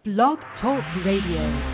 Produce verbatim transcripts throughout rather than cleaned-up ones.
Blog Talk Radio.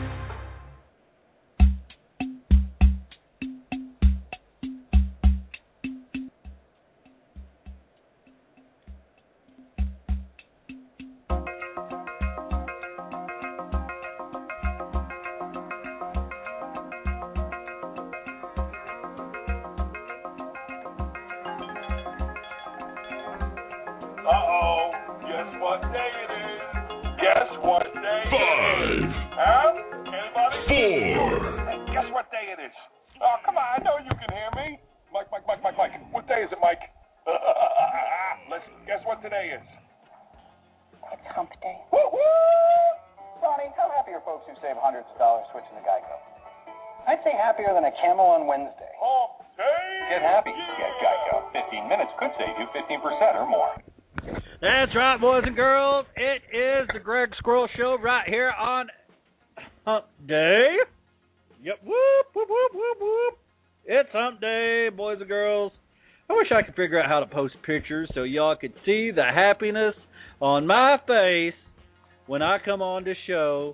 Boys and girls, it is the Greg Squirrel Show right here on Hump Day. Yep, whoop, whoop, whoop, whoop, whoop. It's Hump Day, boys and girls. I wish I could figure out how to post pictures so y'all could see the happiness on my face when I come on the show.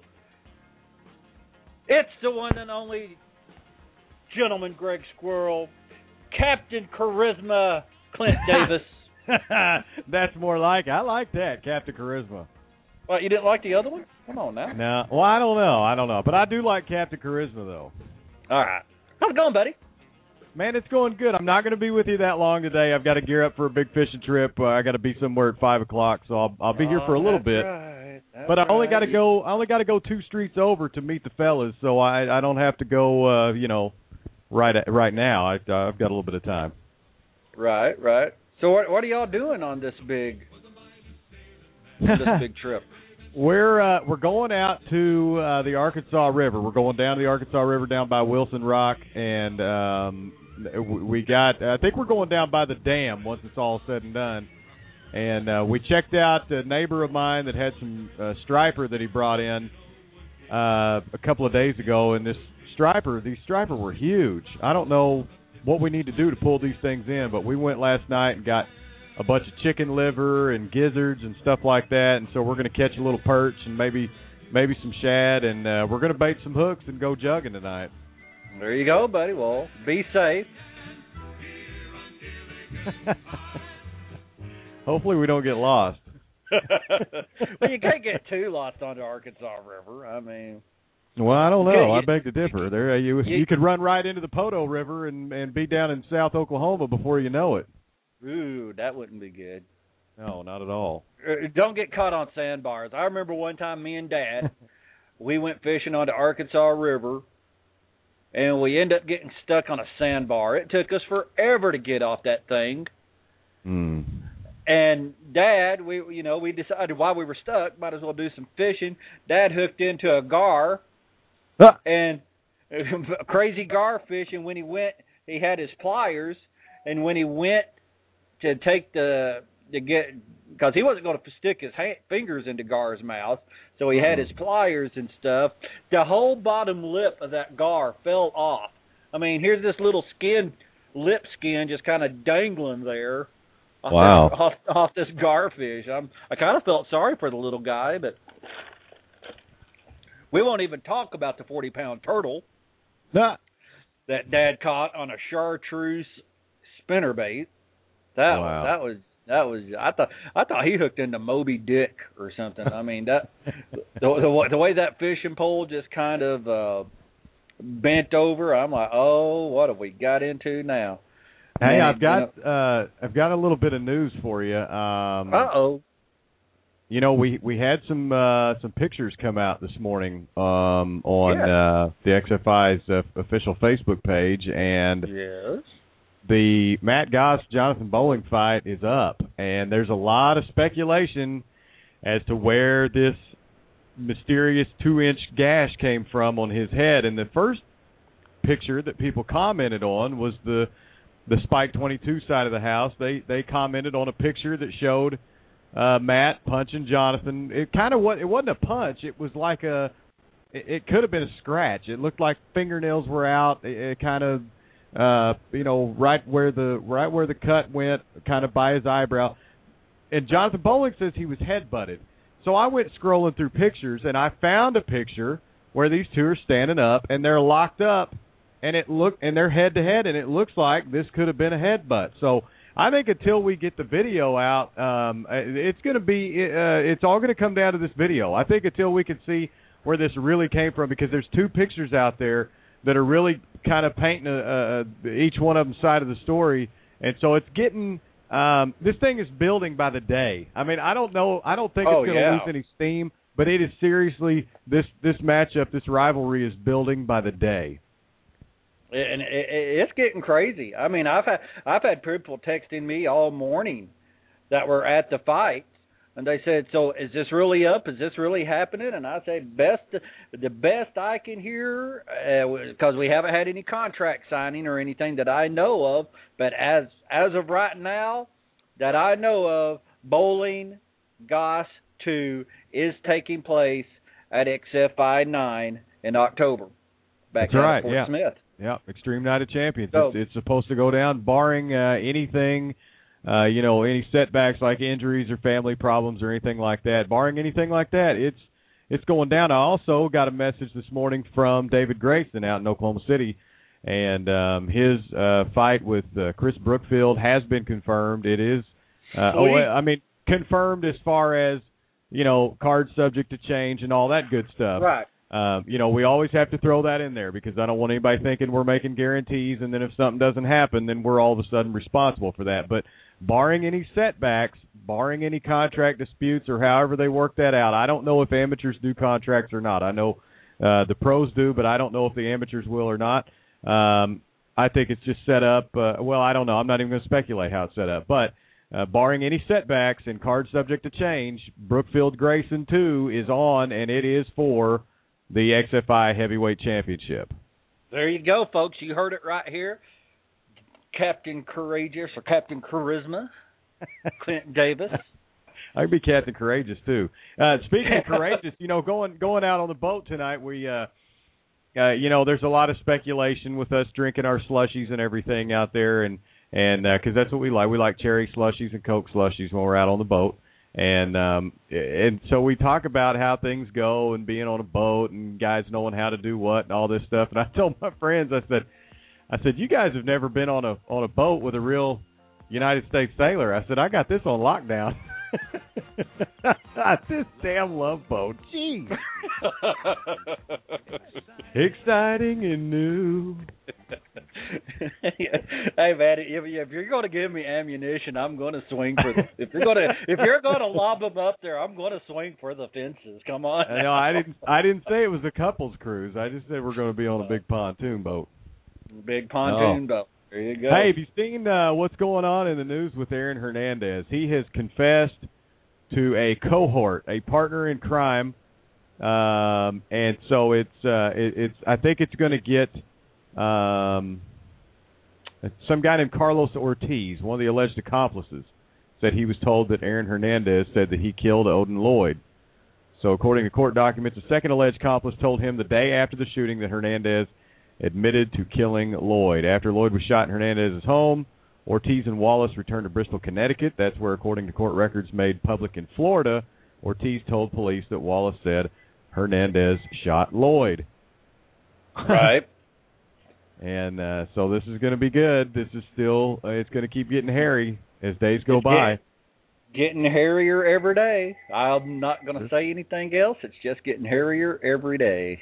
It's the one and only gentleman Greg Squirrel, Captain Charisma Clint Davis. That's more like it. I like that, Captain Charisma. Well, you didn't like the other one? Come on now. No. Well, I don't know. I don't know. But I do like Captain Charisma, though. All right. How's it going, buddy? Man, it's going good. I'm not going to be with you that long today. I've got to gear up for a big fishing trip. Uh, I got to be somewhere at five o'clock, so I'll I'll be oh, here for a little bit. Right. But I only right. got to go. I only got to go two streets over to meet the fellas, so I I don't have to go. Uh, you know, right right now. I uh, I've got a little bit of time. Right, right. So what what are y'all doing on this big this big trip? We're uh, we're going out to uh, the Arkansas River. We're going down to the Arkansas River down by Wilson Rock, and um, we got. I think we're going down by the dam once it's all said and done. And uh, we checked out a neighbor of mine that had some uh, striper that he brought in uh, a couple of days ago, and this striper, these striper were huge. I don't know what we need to do to pull these things in, but we went last night and got a bunch of chicken liver and gizzards and stuff like that, and so we're going to catch a little perch and maybe maybe some shad, and uh, we're going to bait some hooks and go jugging tonight. There you go, buddy. Well, be safe. Hopefully we don't get lost. Well, you can't get too lost on the Arkansas River. I mean... Well, I don't know. You, I beg to differ. There, you you, you could run right into the Poto River and, and be down in South Oklahoma before you know it. Ooh, that wouldn't be good. No, not at all. Uh, don't get caught on sandbars. I remember one time me and Dad, we went fishing on the Arkansas River, and we ended up getting stuck on a sandbar. It took us forever to get off that thing. Mm. And Dad, we you know we decided while we were stuck, might as well do some fishing. Dad hooked into a gar. Ah. And crazy gar fishing. When he went, he had his pliers, and when he went to take the to get, because he wasn't going to stick his hand, fingers into gar's mouth, so he had his pliers and stuff. The whole bottom lip of that gar fell off. I mean, here's this little skin, lip skin, just kind of dangling there. Off wow! This, off, off this garfish. I'm, I kind of felt sorry for the little guy, but. We won't even talk about the forty-pound turtle nah. that Dad caught on a chartreuse spinnerbait. That wow. that was that was I thought I thought he hooked into Moby Dick or something. I mean that the, the the way that fishing pole just kind of uh, bent over. I'm like, oh, what have we got into now? Hey, Man, I've got you know, uh, I've got a little bit of news for you. Um, uh oh. You know, we, we had some uh, some pictures come out this morning um, on yeah. uh, the X F I's uh, official Facebook page, and yes. the Matt Goss Jonathan Bowling fight is up, and there's a lot of speculation as to where this mysterious two-inch gash came from on his head. And the first picture that people commented on was the the Spike twenty-two side of the house. They they commented on a picture that showed Uh, Matt punching Jonathan. It kind of what it wasn't a punch. It was like a. It, it could have been a scratch. It looked like fingernails were out. It, it kind of, uh, you know, right where the right where the cut went, kind of by his eyebrow. And Jonathan Bowling says he was headbutted. So I went scrolling through pictures, and I found a picture where these two are standing up, and they're locked up, and it look and they're head to head, and it looks like this could have been a headbutt. So I think until we get the video out, um, it's going to be uh, it's all going to come down to this video. I think until we can see where this really came from, because there's two pictures out there that are really kind of painting a, a, each one of them side of the story, and so it's getting um, this thing is building by the day. I mean, I don't know, I don't think oh, it's going to yeah. lose any steam, but it is seriously this this matchup, this rivalry is building by the day. And it's getting crazy. I mean, I've had I've had people texting me all morning that were at the fight, and they said, "So is this really up? Is this really happening?" And I said, "Best the best I can hear, because uh, we haven't had any contract signing or anything that I know of. But as as of right now, that I know of, Bowling Goss two is taking place at X F I nine in October, back That's right, at Fort yeah. Smith." Yeah, Extreme Night of Champions. So, it's, it's supposed to go down, barring uh, anything, uh, you know, any setbacks like injuries or family problems or anything like that. Barring anything like that, it's it's going down. I also got a message this morning from David Grayson out in Oklahoma City, and um, his uh, fight with uh, Chris Brookfield has been confirmed. It is, uh, oh, I mean, confirmed as far as, you know, card subject to change and all that good stuff. right. Um, you know, we always have to throw that in there because I don't want anybody thinking we're making guarantees, and then if something doesn't happen, then we're all of a sudden responsible for that. But barring any setbacks, barring any contract disputes or however they work that out, I don't know if amateurs do contracts or not. I know uh, the pros do, but I don't know if the amateurs will or not. Um, I think it's just set up. Uh, well, I don't know. I'm not even going to speculate how it's set up. But uh, barring any setbacks and cards subject to change, Brookfield Grayson two is on, and it is for the X F I Heavyweight Championship. There you go, folks. You heard it right here. Captain Courageous or Captain Charisma, Clint Davis. I could be Captain Courageous too. Uh, speaking of courageous, you know, going going out on the boat tonight, we, uh, uh, you know, there's a lot of speculation with us drinking our slushies and everything out there, and and because uh, that's what we like. We like cherry slushies and Coke slushies when we're out on the boat. And um, and so we talk about how things go and being on a boat and guys knowing how to do what and all this stuff. And I told my friends, I said, I said, you guys have never been on a on a boat with a real United States sailor. I said, I got this on lockdown. This damn love boat, jeez. Exciting and new. Hey man, if, if you're going to give me ammunition, I'm going to swing for the. If you're going to if you're going to lob them up there, I'm going to swing for the fences. Come on. No, I didn't. I didn't say it was a couples cruise. I just said we're going to be on a big pontoon boat. Big pontoon oh. boat. There you go. Hey, have you seen uh, what's going on in the news with Aaron Hernandez? He has confessed to a cohort, a partner in crime, um, and so it's uh, it, it's. I think it's going to get um, some guy named Carlos Ortiz, one of the alleged accomplices, said he was told that Aaron Hernandez said that he killed Odin Lloyd. So according to court documents, a second alleged accomplice told him the day after the shooting that Hernandez admitted to killing Lloyd. After Lloyd was shot in Hernandez's home, Ortiz and Wallace returned to Bristol, Connecticut. That's where, according to court records made public in Florida, Ortiz told police that Wallace said Hernandez shot Lloyd. Right. And uh, so this is going to be good. This is still, uh, it's going to keep getting hairy as days go It's by. Getting hairier every day. I'm not going to say anything else. It's just getting hairier every day.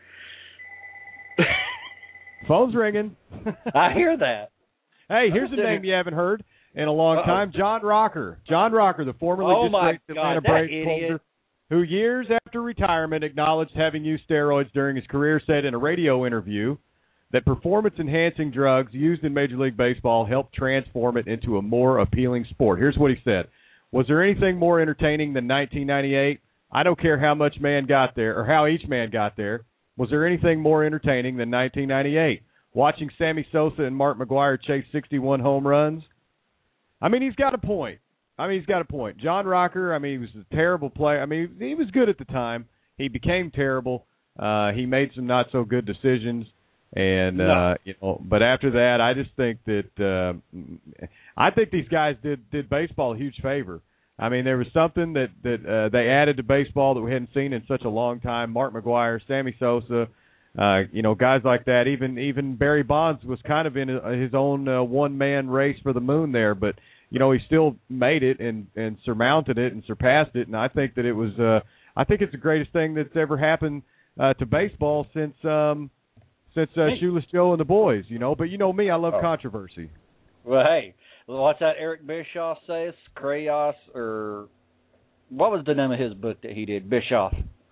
Phone's ringing. I hear that. Hey, here's a name you haven't heard in a long Uh-oh. time. John Rocker. John Rocker, the formerly Oh, my disgraced God, Atlanta that Braves idiot. closer, who years after retirement acknowledged having used steroids during his career, said in a radio interview that performance-enhancing drugs used in Major League Baseball helped transform it into a more appealing sport. Here's what he said. Was there anything more entertaining than nineteen ninety-eight? I don't care how much man got there or how each man got there. Was there anything more entertaining than nineteen ninety-eight? Watching Sammy Sosa and Mark McGwire chase sixty-one home runs? I mean, he's got a point. I mean, he's got a point. John Rocker, I mean, he was a terrible player. I mean, he was good at the time. He became terrible. Uh, he made some not-so-good decisions. And, no. uh, you know, but after that, I just think that uh, I think these guys did, did baseball a huge favor. I mean, there was something that that uh, they added to baseball that we hadn't seen in such a long time. Mark McGwire, Sammy Sosa, uh, you know, guys like that. Even even Barry Bonds was kind of in his own uh, one-man race for the moon there, but you know, he still made it and and surmounted it and surpassed it. And I think that it was, uh, I think it's the greatest thing that's ever happened uh, to baseball since um, since uh, Shoeless Joe and the boys. You know, but you know me, I love oh. controversy. Well, hey, what's that Eric Bischoff says? Krayos, or what was the name of his book that he did? Bischoff.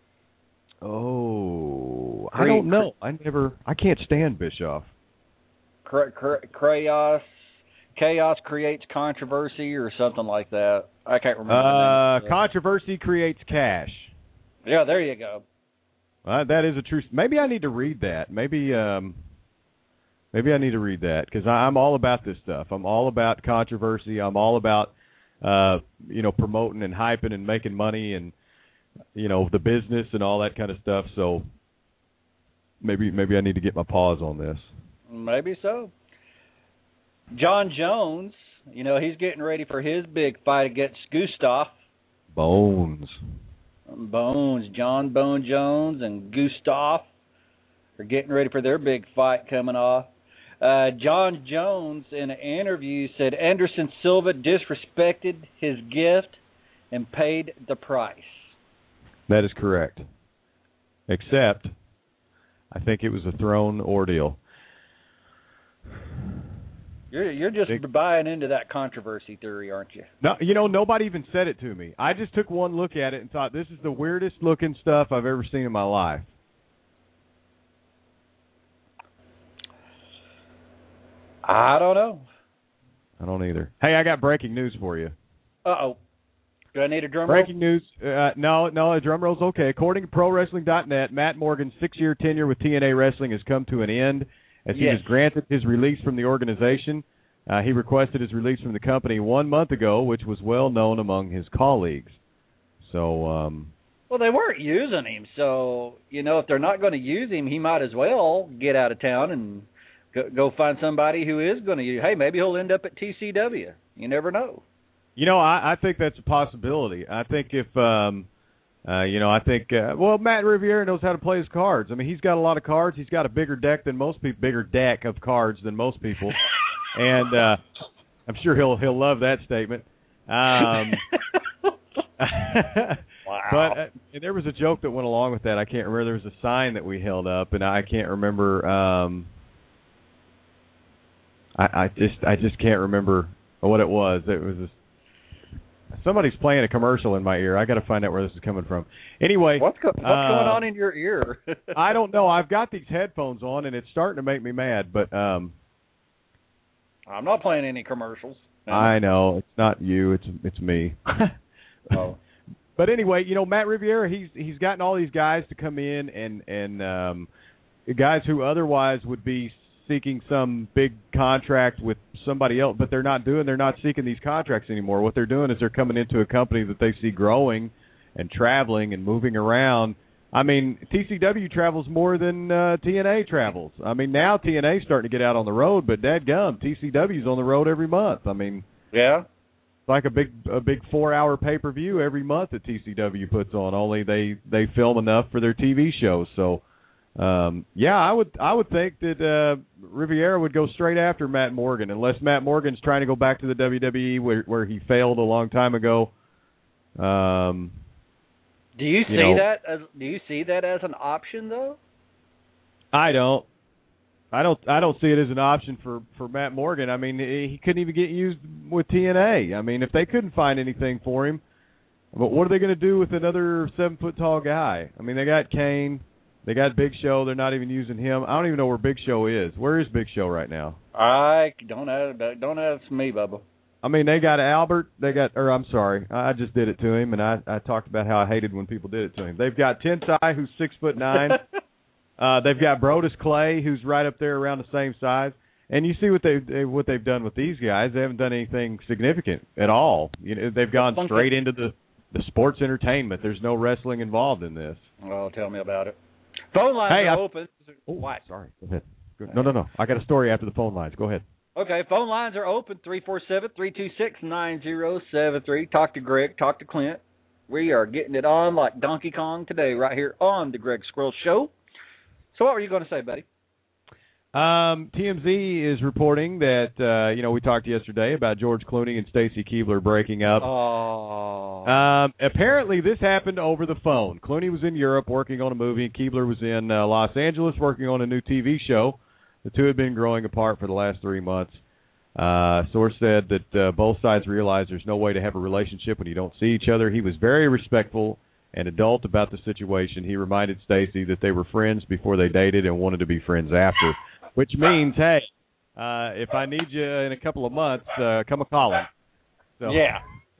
Oh, I don't know. I never. I can't stand Bischoff. Krayos, chaos creates controversy, or something like that. I can't remember. Uh, controversy creates cash. Yeah, there you go. Uh, that is a true. Maybe I need to read that. Maybe. Um, Maybe I need to read that because I'm all about this stuff. I'm all about controversy. I'm all about, uh, you know, promoting and hyping and making money and, you know, the business and all that kind of stuff. So maybe maybe I need to get my paws on this. Maybe so. John Jones, you know, he's getting ready for his big fight against Gustav. Bones. Bones. John Bone Jones and Gustav are getting ready for their big fight coming off. Uh, John Jones, in an interview, said Anderson Silva disrespected his gift and paid the price. That is correct. Except, I think it was a thrown ordeal. You're you're just Big. buying into that controversy theory, aren't you? No, you know, nobody even said it to me. I just took one look at it and thought, this is the weirdest looking stuff I've ever seen in my life. I don't know. I don't either. Hey, I got breaking news for you. Uh-oh. Do I need a drum breaking roll? Breaking news. Uh, no, no, a drum roll's okay. According to Pro Wrestling dot net, Matt Morgan's six-year tenure with T N A Wrestling has come to an end as he yes. was granted his release from the organization. Uh, he requested his release from the company one month ago, which was well known among his colleagues. So, um... Well, they weren't using him, so, you know, if they're not going to use him, he might as well get out of town and Go, go find somebody who is going to use. Hey, maybe he'll end up at T C W. You never know. You know, I, I think that's a possibility. I think if, um, uh, you know, I think, uh, well, Matt Riviera knows how to play his cards. I mean, he's got a lot of cards. He's got a bigger deck than most people, bigger deck of cards than most people. and uh, I'm sure he'll he'll love that statement. Um, wow. But uh, and there was a joke that went along with that. I can't remember. There was a sign that we held up, and I can't remember. Um, I, I just I just can't remember what it was. It was a, somebody's playing a commercial in my ear. I got to find out where this is coming from. Anyway, what's, go, what's uh, going on in your ear? I don't know. I've got these headphones on, and it's starting to make me mad. But um, I'm not playing any commercials. No. I know it's not you. It's it's me. Oh. But anyway, you know, Matt Riviera, he's he's gotten all these guys to come in and and um, guys who otherwise would be seeking some big contract with somebody else, but they're not doing, they're not seeking these contracts anymore. What they're doing is they're coming into a company that they see growing and traveling and moving around. I mean, T C W travels more than uh, T N A travels. I mean, now T N A's starting to get out on the road, but dadgum, T C W's on the road every month. I mean, yeah, it's like a big a big four-hour pay-per-view every month that T C W puts on, only they, they film enough for their T V shows. So, Um, yeah, I would I would think that uh, Riviera would go straight after Matt Morgan, unless Matt Morgan's trying to go back to the W W E where, where he failed a long time ago. Um, do you see you know, that? As, do you see that as an option, though? I don't. I don't. I don't see it as an option for, for Matt Morgan. I mean, he couldn't even get used with T N A. I mean, if they couldn't find anything for him, but what are they going to do with another seven foot tall guy? I mean, they got Kane. They got Big Show. They're not even using him. I don't even know where Big Show is. Where is Big Show right now? I don't ask, don't ask me, Bubba. I mean, they got Albert. They got, or I'm sorry, I just did it to him, and I, I talked about how I hated when people did it to him. They've got Tensai, who's six foot nine. uh, they've got Brodus Clay, who's right up there around the same size. And you see what they, they what they've done with these guys. They haven't done anything significant at all. You know, they've gone straight into the, the sports entertainment. There's no wrestling involved in this. Well, tell me about it. Phone lines hey, are I, open. Oh, what? Sorry. Go ahead. Go, no, no, no. I got a story after the phone lines. Go ahead. Okay, phone lines are open, three four seven, three two six, nine zero seven three. Talk to Greg, talk to Clint. We are getting it on like Donkey Kong today right here on the Greg Squirrel Show. So what were you going to say, buddy? Um, T M Z is reporting that, uh, you know, we talked yesterday about George Clooney and Stacy Keibler breaking up. Oh. Um, apparently this happened over the phone. Clooney was in Europe working on a movie, and Keibler was in uh, Los Angeles working on a new T V show. The two had been growing apart for the last three months. Uh, source said that uh, both sides realized there's no way to have a relationship when you don't see each other. He was very respectful and adult about the situation. He reminded Stacy that they were friends before they dated and wanted to be friends after, which means, hey, uh, if I need you in a couple of months, uh, come a calling. So. Yeah.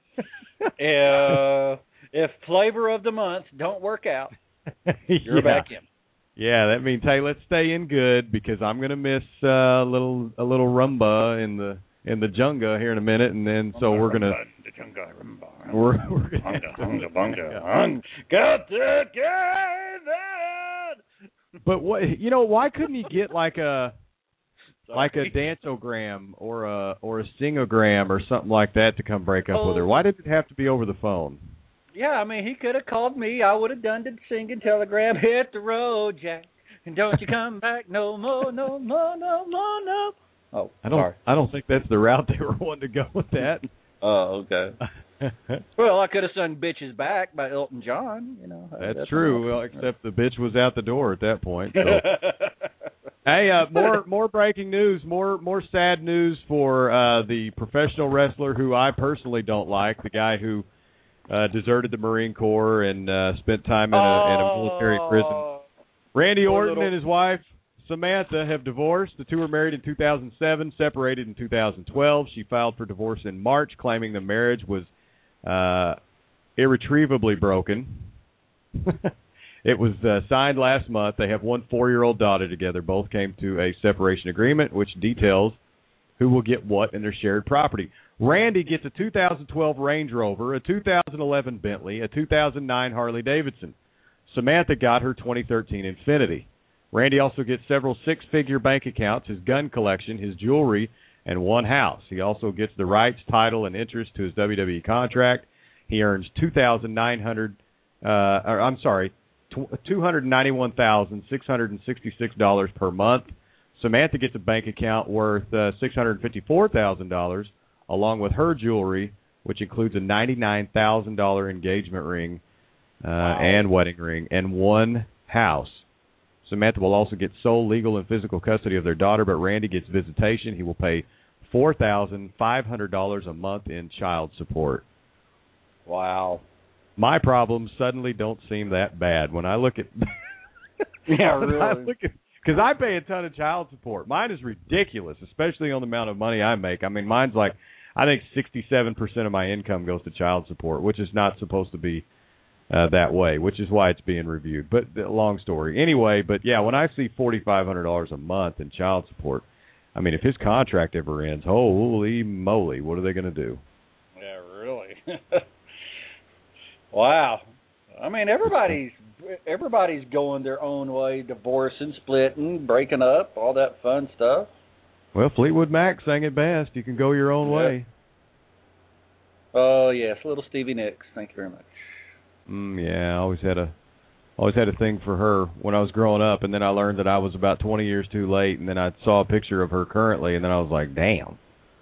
uh, if flavor of the month don't work out, you're yeah. back in. Yeah, that means, hey, let's stay in good because I'm gonna miss uh, a little a little rumba in the in the junga here in a minute, and then so we're gonna the junga rumba. We're, we're gonna hunga, hunga, bunga, hunga. Got to get that. But what you know? Why couldn't he get like a like a danceogram or a or a singogram or something like that to come break up oh. with her? Why did it have to be over the phone? Yeah, I mean, he could have called me. I would have done the singing telegram. Hit the road, Jack, and don't you come back no more, no more, no more, no. Oh, I don't. sorry. I don't think that's the route they were wanting to go with that. Oh, okay. Well, I could have sung "Bitches Back" by Elton John. You know, that's, that's true. Well, except the bitch was out the door at that point. So. Hey, uh, more more breaking news, more more sad news for uh, the professional wrestler who I personally don't like, the guy who uh, deserted the Marine Corps and uh, spent time in a, oh, in a military prison. Randy Orton little... and his wife Samantha have divorced. The two were married in two thousand seven, separated in two thousand twelve. She filed for divorce in March, claiming the marriage was uh, irretrievably broken. It was uh, signed last month. They have one four-year-old daughter together. Both came to a separation agreement, which details who will get what in their shared property. Randy gets a two thousand twelve Range Rover, a two thousand eleven Bentley, a two thousand nine Harley Davidson. Samantha got her twenty thirteen Infiniti. Randy also gets several six-figure bank accounts, his gun collection, his jewelry, and one house. He also gets the rights, title, and interest to his W W E contract. He earns two thousand nine hundred. Uh, or I'm sorry. two hundred ninety-one thousand six hundred sixty-six dollars per month. Samantha gets a bank account worth uh, six hundred fifty-four thousand dollars, along with her jewelry, which includes a ninety-nine thousand dollars engagement ring uh, wow. and wedding ring, and one house. Samantha will also get sole legal and physical custody of their daughter, but Randy gets visitation. He will pay four thousand five hundred dollars a month in child support. Wow. My problems suddenly don't seem that bad when I look at. Yeah, really. Because I pay a ton of child support. Mine is ridiculous, especially on the amount of money I make. I mean, mine's like, I think sixty-seven percent of my income goes to child support, which is not supposed to be uh, that way, which is why it's being reviewed. But uh, long story. Anyway, but yeah, when I see forty-five hundred dollars a month in child support, I mean, if his contract ever ends, holy moly, what are they going to do? Yeah, really. Wow. I mean, everybody's everybody's going their own way, divorcing, splitting, breaking up, all that fun stuff. Well, Fleetwood Mac sang it best. You can go your own yeah. way. Oh, yes, little Stevie Nicks. Thank you very much. Mm, yeah, I always had a always had a thing for her when I was growing up, and then I learned that I was about twenty years too late, and then I saw a picture of her currently, and then I was like, damn.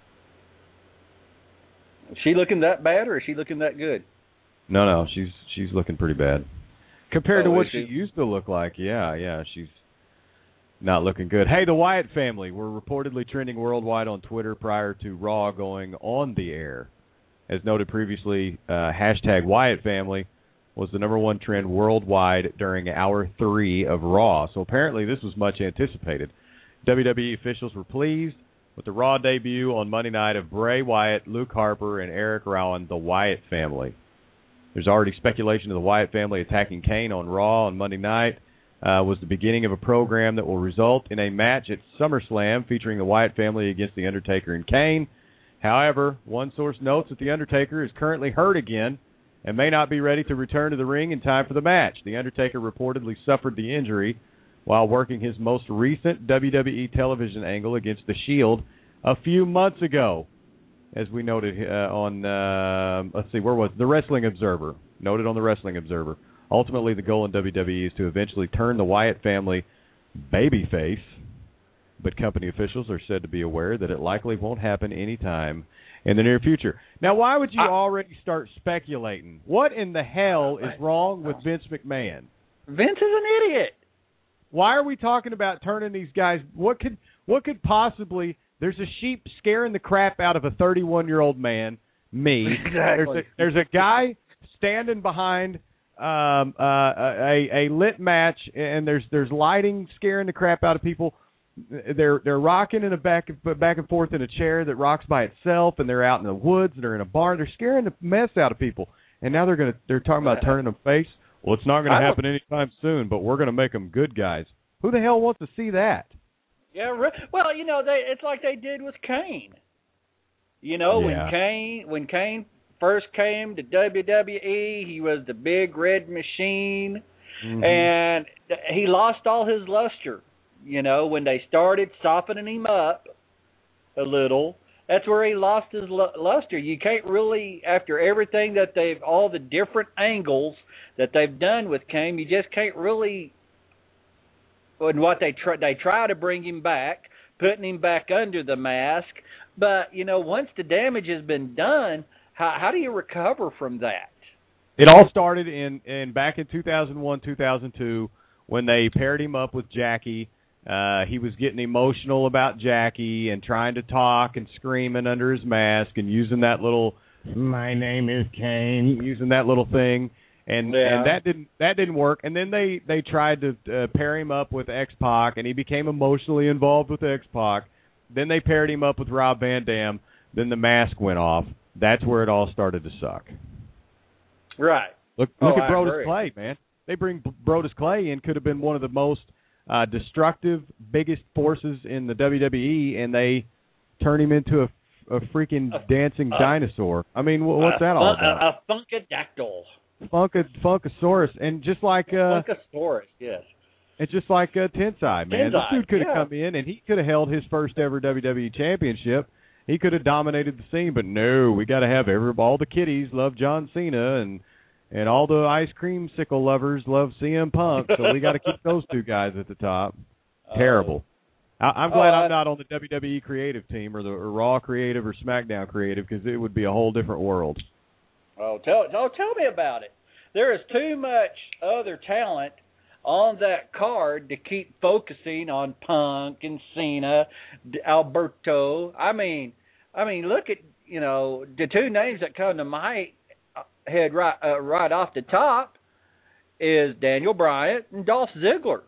Is she looking that bad, or is she looking that good? No, no, she's she's looking pretty bad. Compared oh, to what she? she used to look like, yeah, yeah, she's not looking good. Hey, the Wyatt family were reportedly trending worldwide on Twitter prior to Raw going on the air. As noted previously, uh, hashtag Wyatt family was the number one trend worldwide during hour three of Raw. So apparently this was much anticipated. W W E officials were pleased with the Raw debut on Monday night of Bray Wyatt, Luke Harper, and Eric Rowan, the Wyatt family. There's already speculation of the Wyatt family attacking Kane on Raw on Monday night. Uh, was the beginning of a program that will result in a match at SummerSlam featuring the Wyatt family against The Undertaker and Kane. However, one source notes that The Undertaker is currently hurt again and may not be ready to return to the ring in time for the match. The Undertaker reportedly suffered the injury while working his most recent W W E television angle against The Shield a few months ago, as we noted uh, on, uh, let's see, where was it? The Wrestling Observer, noted on the Wrestling Observer. Ultimately, the goal in W W E is to eventually turn the Wyatt family babyface, but company officials are said to be aware that it likely won't happen anytime in the near future. Now, why would you I, already start speculating? What in the hell is wrong with Vince McMahon? Vince is an idiot. Why are we talking about turning these guys? What could what could possibly? There's a sheep scaring the crap out of a thirty-one-year-old man, me. Exactly. There's a, there's a guy standing behind um, uh, a a lit match, and there's there's lighting scaring the crap out of people. They're they're rocking in a back back and forth in a chair that rocks by itself, and they're out in the woods, and they're in a barn. They're scaring the mess out of people, and now they're gonna they're talking about turning them face. Well, it's not going to happen anytime soon, but we're going to make them good guys. Who the hell wants to see that? Yeah, well, you know, they it's like they did with Kane. You know, yeah. when Kane when Kane first came to W W E, he was the big red machine, mm-hmm. and he lost all his luster. You know, when they started softening him up a little, that's where he lost his luster. You can't really, after everything that they've, all the different angles that they've done with Kane, you just can't really. And what they try, they try to bring him back, putting him back under the mask. But, you know, once the damage has been done, how, how do you recover from that? It all started in, in back in two thousand one, two thousand two, when they paired him up with Jackie. Uh, he was getting emotional about Jackie and trying to talk and screaming under his mask and using that little, my name is Kane, using that little thing. And yeah. and that didn't that didn't work. And then they, they tried to uh, pair him up with X-Pac, and he became emotionally involved with X-Pac. Then they paired him up with Rob Van Dam. Then the mask went off. That's where it all started to suck. Right. Look look oh, at Brodus Clay, man. They bring Brodus Clay in, could have been one of the most uh, destructive, biggest forces in the W W E, and they turn him into a, a freaking a, dancing uh, dinosaur. I mean, what's that all about? A, a funkadactyl. Funka, Funkasaurus, and just like uh, Funkasaurus, yes. It's just like uh, Tensai, man. Tensai, this dude could have yeah. come in and he could have held his first ever W W E championship. He could have dominated the scene, but no, we got to have every all the kiddies love John Cena and and all the ice cream sickle lovers love C M Punk. So we got to keep those two guys at the top. Uh, Terrible. I, I'm glad uh, I'm not on the W W E creative team or the or Raw creative or SmackDown creative, because it would be a whole different world. Oh, tell oh, tell me about it. There is too much other talent on that card to keep focusing on Punk and Cena, Alberto. I mean, I mean, look at, you know, the two names that come to my head right uh, right off the top is Daniel Bryan and Dolph Ziggler.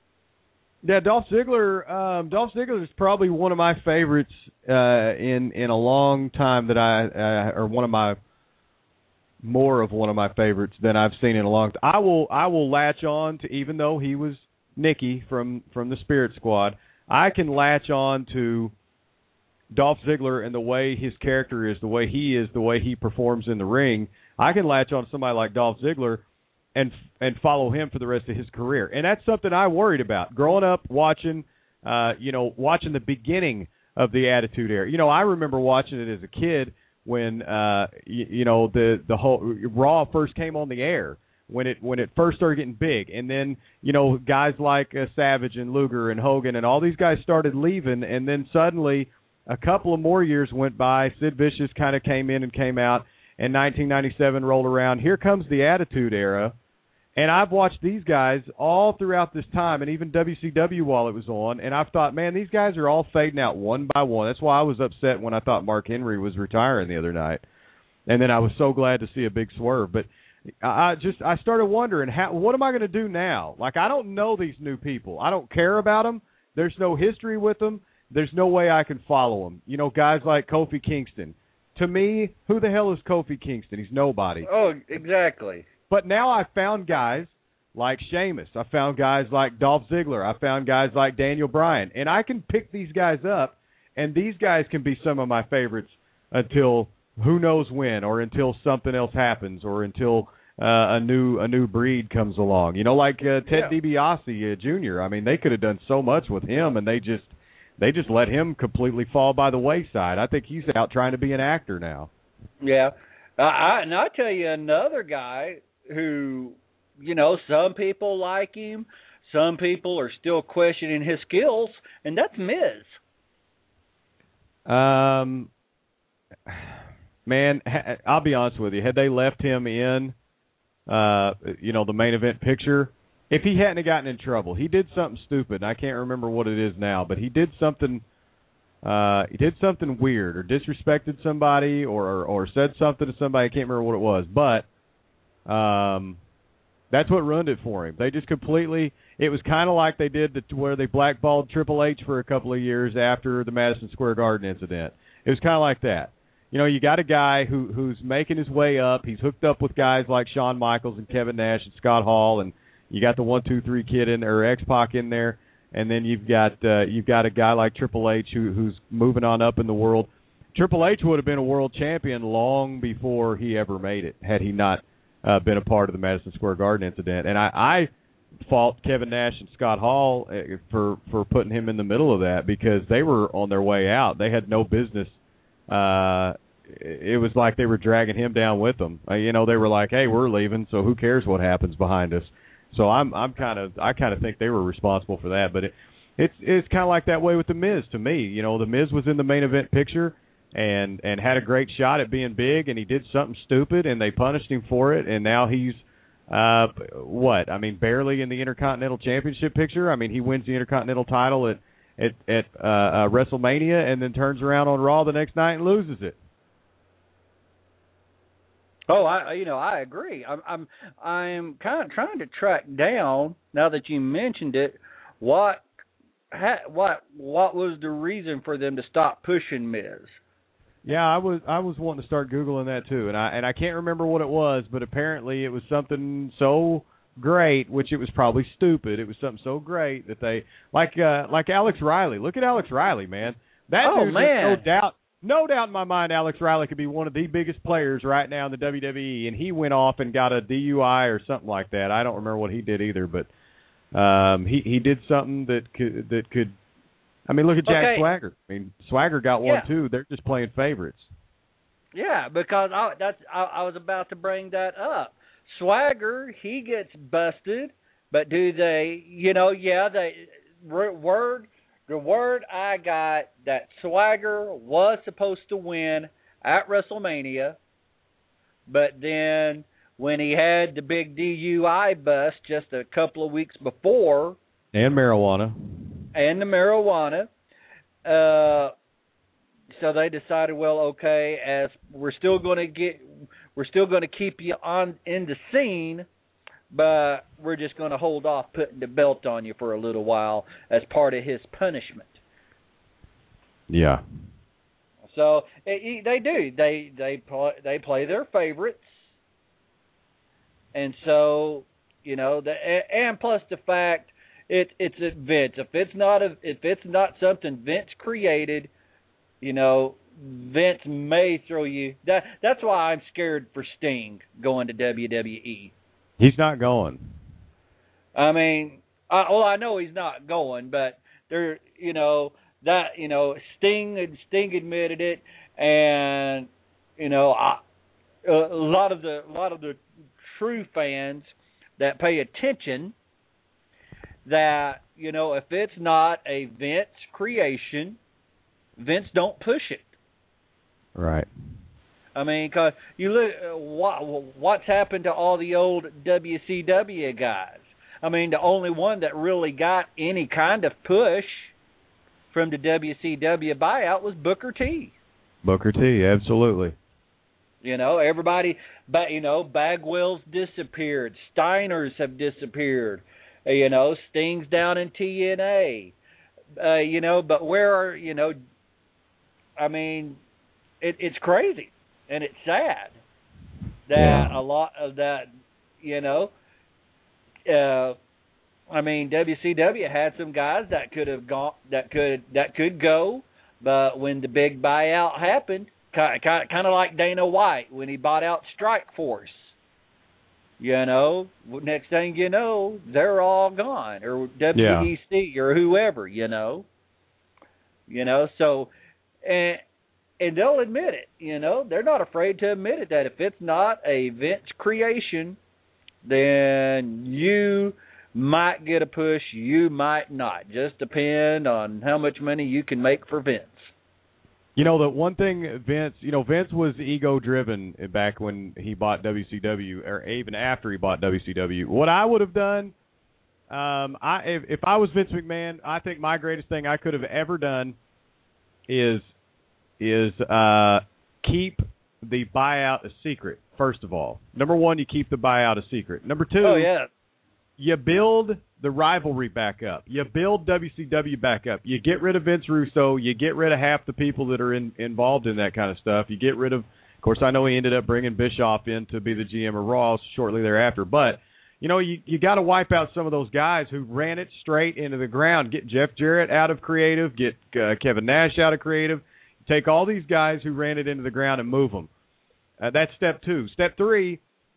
Yeah, Dolph Ziggler. Um, Dolph Ziggler is probably one of my favorites uh, in in a long time. That I uh, or one of my more of one of my favorites than I've seen in a long time. I will I will latch on to, even though he was Nicky from, from the Spirit Squad, I can latch on to Dolph Ziggler and the way his character is, the way he is, the way he performs in the ring. I can latch on to somebody like Dolph Ziggler and and follow him for the rest of his career. And that's something I worried about. Growing up watching, uh, you know, watching the beginning of the Attitude Era. You know, I remember watching it as a kid when uh you, you know the the whole Raw first came on the air, when it when it first started getting big, and then you know guys like uh, Savage and Luger and Hogan and all these guys started leaving, and then suddenly a couple of more years went by. Sid Vicious kind of came in and came out, and nineteen ninety-seven rolled around. Here comes the Attitude Era. And I've watched these guys all throughout this time, and even W C W while it was on, and I've thought, man, these guys are all fading out one by one. That's why I was upset when I thought Mark Henry was retiring the other night. And then I was so glad to see a big swerve. But I just I started wondering, how, what am I going to do now? Like, I don't know these new people. I don't care about them. There's no history with them. There's no way I can follow them. You know, guys like Kofi Kingston. To me, who the hell is Kofi Kingston? He's nobody. Oh, exactly. But now I found guys like Sheamus. I found guys like Dolph Ziggler. I found guys like Daniel Bryan. And I can pick these guys up, and these guys can be some of my favorites until who knows when, or until something else happens, or until uh, a new a new breed comes along. You know, like uh, Ted yeah. DiBiase uh, Junior I mean, they could have done so much with him, and they just they just let him completely fall by the wayside. I think he's out trying to be an actor now. Yeah. Uh, I, and I'll tell you another guy who, you know, some people like him, some people are still questioning his skills, and that's Miz. Um, man, ha- I'll be honest with you. Had they left him in, uh, you know, the main event picture, if he hadn't have gotten in trouble, he did something stupid. And I can't remember what it is now, but he did something. Uh, he did something weird, or disrespected somebody, or, or or said something to somebody. I can't remember what it was, but um, that's what ruined it for him. They just completely. It was kind of like they did the, where they blackballed Triple H for a couple of years after the Madison Square Garden incident. It was kind of like that. You know, you got a guy who who's making his way up. He's hooked up with guys like Shawn Michaels and Kevin Nash and Scott Hall, and you got the one two three kid in there, or X-Pac in there. And then you've got uh, you've got a guy like Triple H who, who's moving on up in the world. Triple H would have been a world champion long before he ever made it, had he not uh, been a part of the Madison Square Garden incident. And I, I fault Kevin Nash and Scott Hall for, for putting him in the middle of that, because they were on their way out. They had no business. Uh, it was like they were dragging him down with them. Uh, you know, they were like, "Hey, we're leaving, so who cares what happens behind us?" So I'm I'm kind of I kind of think they were responsible for that, but it, it's it's kind of like that way with the Miz to me. You know, the Miz was in the main event picture and and had a great shot at being big, and he did something stupid, and they punished him for it, and now he's uh what I mean barely in the Intercontinental Championship picture. I mean, he wins the Intercontinental title at at at uh, uh, WrestleMania, and then turns around on Raw the next night and loses it. Oh, I you know I agree. I'm I'm I'm kind of trying to track down, now that you mentioned it, what ha, what what was the reason for them to stop pushing Miz? Yeah, I was I was wanting to start Googling that too, and I and I can't remember what it was, but apparently it was something so great, which it was probably stupid. It was something so great that they like uh, like Alex Riley. Look at Alex Riley, man. That oh dude's man, no doubt. No doubt in my mind, Alex Riley could be one of the biggest players right now in the W W E, and he went off and got a D U I or something like that. I don't remember what he did either, but um, he he did something that could that could. I mean, look at Jack okay. Swagger. I mean, Swagger got one yeah. too. They're just playing favorites. Yeah, because I, that's I, I was about to bring that up. Swagger, he gets busted, but do they? You know, yeah, they word. The word I got that Swagger was supposed to win at WrestleMania, but then when he had the big D U I bust just a couple of weeks before, and marijuana, and the marijuana, uh, so they decided, well, okay, as we're still going to get, we're still going to keep you on in the scene, but we're just going to hold off putting the belt on you for a little while as part of his punishment. Yeah. So it, they do. They they play, they play their favorites, and so you know the and plus the fact it it's a Vince. If it's not a if it's not something Vince created, you know, Vince may throw you. That that's why I'm scared for Sting going to W W E. He's not going. I mean, I, well, I know he's not going, but there, you know, that you know, Sting Sting admitted it, and you know, I, a lot of the a lot of the true fans that pay attention, that you know, if it's not a Vince creation, Vince don't push it. Right. I mean, cause you look uh, what what's happened to all the old W C W guys. I mean, the only one that really got any kind of push from the W C W buyout was Booker T. Booker T, absolutely. You know, everybody, but you know, Bagwell's disappeared. Steiner's have disappeared. Uh, you know, Sting's down in T N A. Uh, you know, but where are you know? I mean, it, it's crazy. And it's sad that yeah. a lot of that, you know, uh, I mean, W C W had some guys that could have gone, that could that could go, but when the big buyout happened, kind of, kind of like Dana White when he bought out Strikeforce, you know, next thing you know, they're all gone, or W E C yeah. or whoever, you know. You know, so and and they'll admit it. You know, they're not afraid to admit it that if it's not a Vince creation, then you might get a push, you might not. Just depend on how much money you can make for Vince. You know, the one thing Vince, you know, Vince was ego-driven back when he bought W C W, or even after he bought W C W. What I would have done, um, I if, if I was Vince McMahon, I think my greatest thing I could have ever done is is uh, keep the buyout a secret, first of all. Number one, you keep the buyout a secret. Number two, oh, yeah. you build the rivalry back up. You build W C W back up. You get rid of Vince Russo. You get rid of half the people that are in, involved in that kind of stuff. You get rid of, of course, I know he ended up bringing Bischoff in to be the G M of Raw shortly thereafter. But, you know, you, you got to wipe out some of those guys who ran it straight into the ground. Get Jeff Jarrett out of creative. Get uh, Kevin Nash out of creative. Take all these guys who ran it into the ground and move them. Uh, that's step two. Step three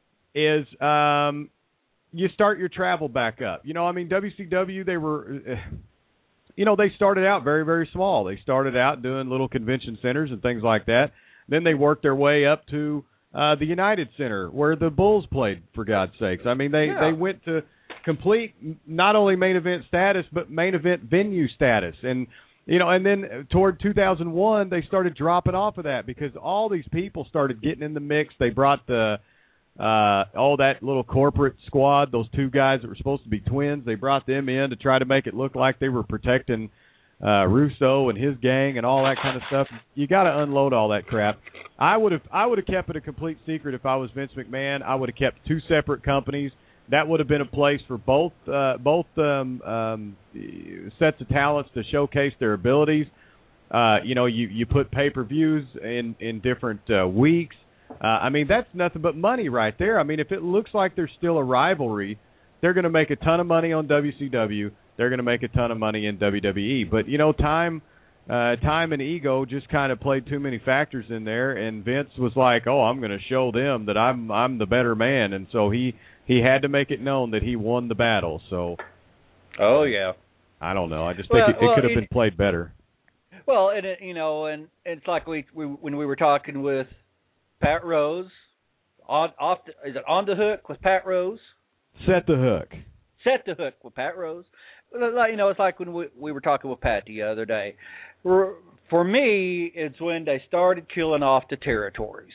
is um, you start your travel back up. You know, I mean, W C W, they were, uh, you know, they started out very, very small. They started out doing little convention centers and things like that. Then they worked their way up to uh, the United Center where the Bulls played, for God's sakes. I mean, they, yeah. they went to complete not only main event status, but main event venue status. And, you know, and then toward two thousand one, they started dropping off of that because all these people started getting in the mix. They brought the uh, all that little corporate squad, those two guys that were supposed to be twins. They brought them in to try to make it look like they were protecting uh, Russo and his gang and all that kind of stuff. You got to unload all that crap. I would have I would have kept it a complete secret if I was Vince McMahon. I would have kept two separate companies. That would have been a place for both uh, both um, um, sets of talents to showcase their abilities. Uh, you know, you, you put pay-per-views in, in different uh, weeks. Uh, I mean, that's nothing but money right there. I mean, if it looks like there's still a rivalry, they're going to make a ton of money on W C W. They're going to make a ton of money in W W E. But, you know, time uh, time and ego just kind of played too many factors in there, and Vince was like, oh, I'm going to show them that I'm I'm the better man. And so he – He had to make it known that he won the battle. So, oh yeah, I don't know. I just think well, it, it well, could have it, been played better. Well, and it, you know, and it's like we, we when we were talking with Pat Rose, on off the, is it on the hook with Pat Rose? Set the hook. Set the hook with Pat Rose. You know, it's like when we we were talking with Pat the other day. For me, it's when they started killing off the territories.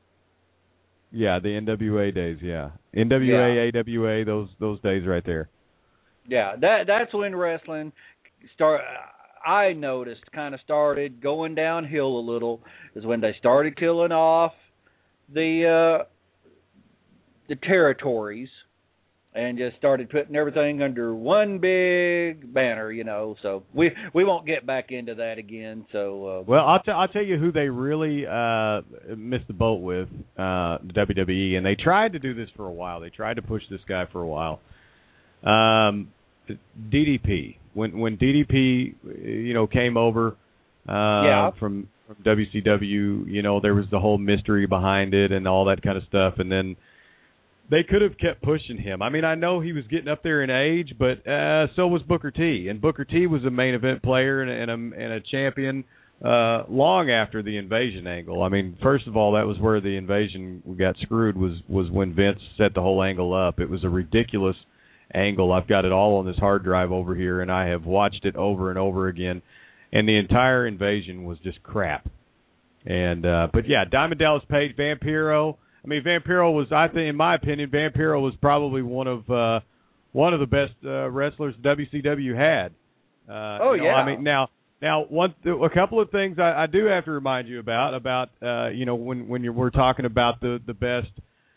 Yeah, the N W A days, yeah. N W A, yeah. A W A, those those days right there. Yeah, that that's when wrestling start. I noticed kind of started going downhill a little. Is when they started killing off the uh, the territories and just started putting everything under one big banner, you know. So we we won't get back into that again. So uh, well, I'll tell I'll tell you who they really uh, missed the boat with, uh, the W W E, and they tried to do this for a while. They tried to push this guy for a while. Um, D D P when when D D P you know came over uh, yeah. from from W C W, you know there was the whole mystery behind it and all that kind of stuff, and then they could have kept pushing him. I mean, I know he was getting up there in age, but uh, so was Booker T. And Booker T was a main event player and, and, a, and a champion uh, long after the Invasion angle. I mean, first of all, that was where the Invasion got screwed, was, was when Vince set the whole angle up. It was a ridiculous angle. I've got it all on this hard drive over here, and I have watched it over and over again. And the entire Invasion was just crap. And uh, But, yeah, Diamond Dallas Page, Vampiro. I mean, Vampiro was, I think, in my opinion, Vampiro was probably one of uh, one of the best uh, wrestlers W C W had. Uh, oh you know, yeah. I mean, now, now, one, a couple of things I, I do have to remind you about about uh, you know when when you're, we're talking about the the best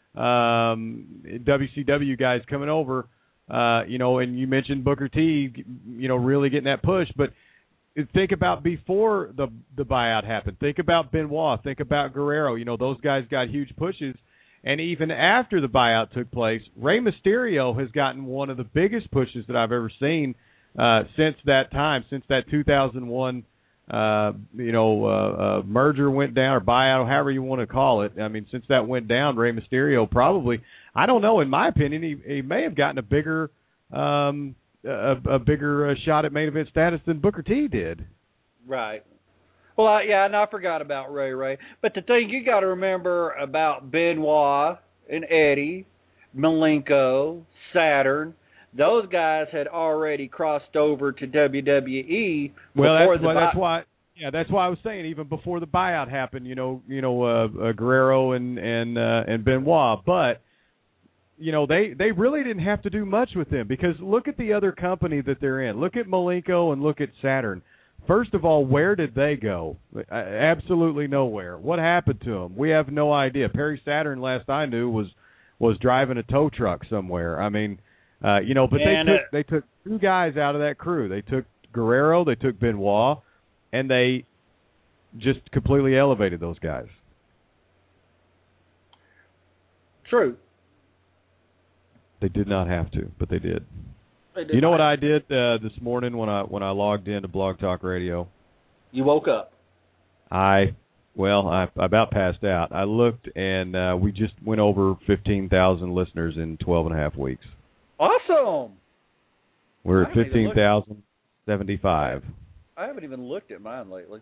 um, W C W guys coming over, uh, you know, and you mentioned Booker T, you know, really getting that push, but. Think about before the the buyout happened. Think about Benoit. Think about Guerrero. You know, those guys got huge pushes. And even after the buyout took place, Rey Mysterio has gotten one of the biggest pushes that I've ever seen uh, since that time, since that two thousand one, uh, you know, uh, uh, merger went down or buyout, however you want to call it. I mean, since that went down, Rey Mysterio probably, I don't know, in my opinion, he, he may have gotten a bigger um, – A, a bigger uh, shot at main event status than Booker T did. Right. Well, I, yeah, and I forgot about Ray Ray. But the thing you got to remember about Benoit and Eddie, Malenko, Saturn, those guys had already crossed over to W W E well, before that's the why, buy- that's why. Yeah, that's why I was saying even before the buyout happened, you know, you know, uh, uh, Guerrero and and uh, and Benoit, but you know, they they really didn't have to do much with them because look at the other company that they're in. Look at Malenko and look at Saturn. First of all, where did they go? Absolutely nowhere. What happened to them? We have no idea. Perry Saturn, last I knew, was was driving a tow truck somewhere. I mean, uh, you know, but and, they took uh, they took two guys out of that crew. They took Guerrero, they took Benoit, and they just completely elevated those guys. True. They did not have to, but they did. They did You know not. what I did uh, this morning when I when I logged into Blog Talk Radio? You woke up. I well, I, I about passed out. I looked, and uh, we just went over fifteen thousand listeners in twelve and a half weeks. Awesome. We're I at haven't even fifteen thousand seventy-five. I haven't even looked at mine lately.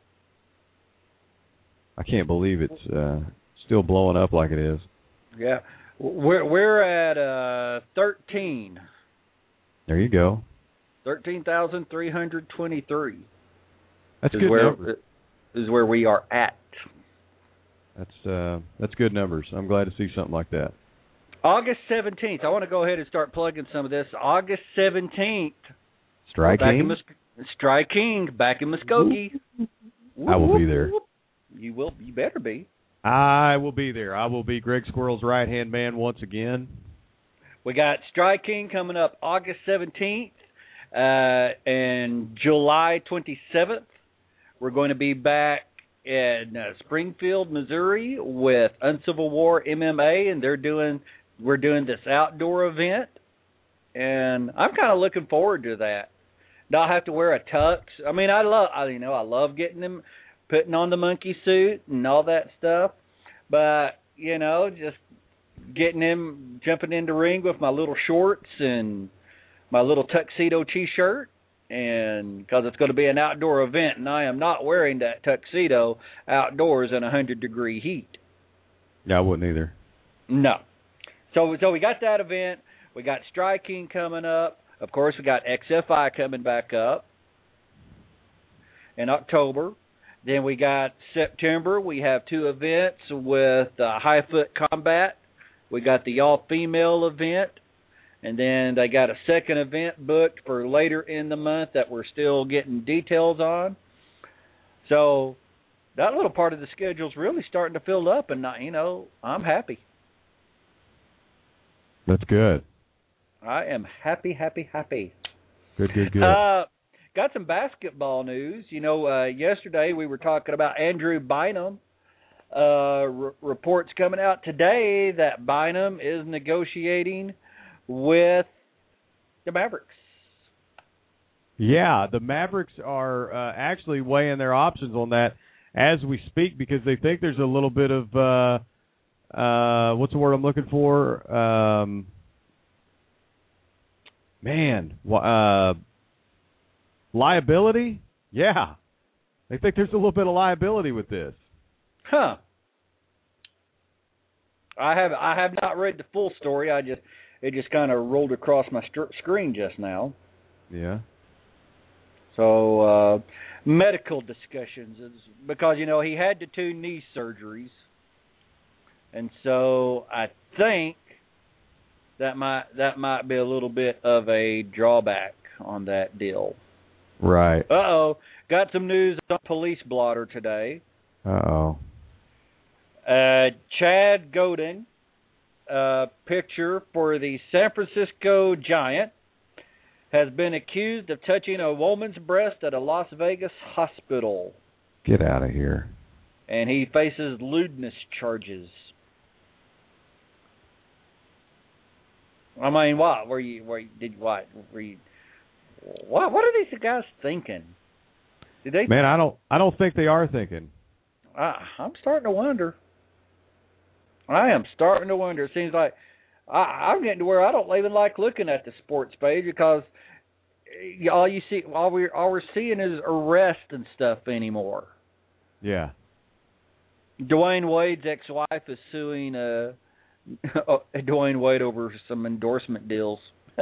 I can't believe it's uh, still blowing up like it is. Yeah. We're we're at uh, thirteen. There you go. Thirteen thousand three hundred twenty-three. That's is good where numbers. is where we are at. That's uh, that's good numbers. I'm glad to see something like that. August seventeenth. I want to go ahead and start plugging some of this. August seventeenth. Strike back in King? Mus- Strike King back in Muskogee. I will be there. You will. You better be. I will be there. I will be Greg Squirrel's right-hand man once again. We got Strike King coming up August seventeenth uh, and July twenty-seventh. We're going to be back in uh, Springfield, Missouri with Uncivil War M M A, and they're doing we're doing this outdoor event, and I'm kind of looking forward to that. Not have to wear a tux. I mean, I love I, you know I love getting them, putting on the monkey suit and all that stuff, but you know just getting him jumping in the ring with my little shorts and my little tuxedo T-shirt, and because it's going to be an outdoor event, and I am not wearing that tuxedo outdoors in a hundred degree heat. Yeah, I wouldn't either. No. So so we got that event. We got Strike King coming up. Of course, we got X F I coming back up in October. Then we got September. We have two events with uh, High Foot Combat. We got the all-female event. And then they got a second event booked for later in the month that we're still getting details on. So that little part of the schedule's really starting to fill up, and, you know, I'm happy. That's good. I am happy, happy, happy. Good, good, good. Uh, got some basketball news. You know, uh, yesterday we were talking about Andrew Bynum. Uh, r- reports coming out today that Bynum is negotiating with the Mavericks. Yeah, the Mavericks are uh, actually weighing their options on that as we speak because they think there's a little bit of uh, uh, what's the word I'm looking for? Um, man, uh, liability? Yeah, they think there's a little bit of liability with this. Huh. I have I have not read the full story. I just it just kind of rolled across my st- screen just now. Yeah. So uh, medical discussions is because you know he had the two knee surgeries, and so I think that might that might be a little bit of a drawback on that deal. Right. Uh oh, got some news on Police Blotter today. Uh oh. Uh, Chad Godin, uh, pitcher for the San Francisco Giant, has been accused of touching a woman's breast at a Las Vegas hospital. Get out of here. And he faces lewdness charges. I mean, what? Were you, were you, did what? Were you, what, what are these guys thinking? Did they? Man, I don't, I don't think they are thinking. I, I'm starting to wonder. I am starting to wonder. It seems like I, I'm getting to where I don't even like looking at the sports page because all you see, all we all we're seeing is arrest and stuff anymore. Yeah. Dwayne Wade's ex-wife is suing uh, Dwayne Wade over some endorsement deals.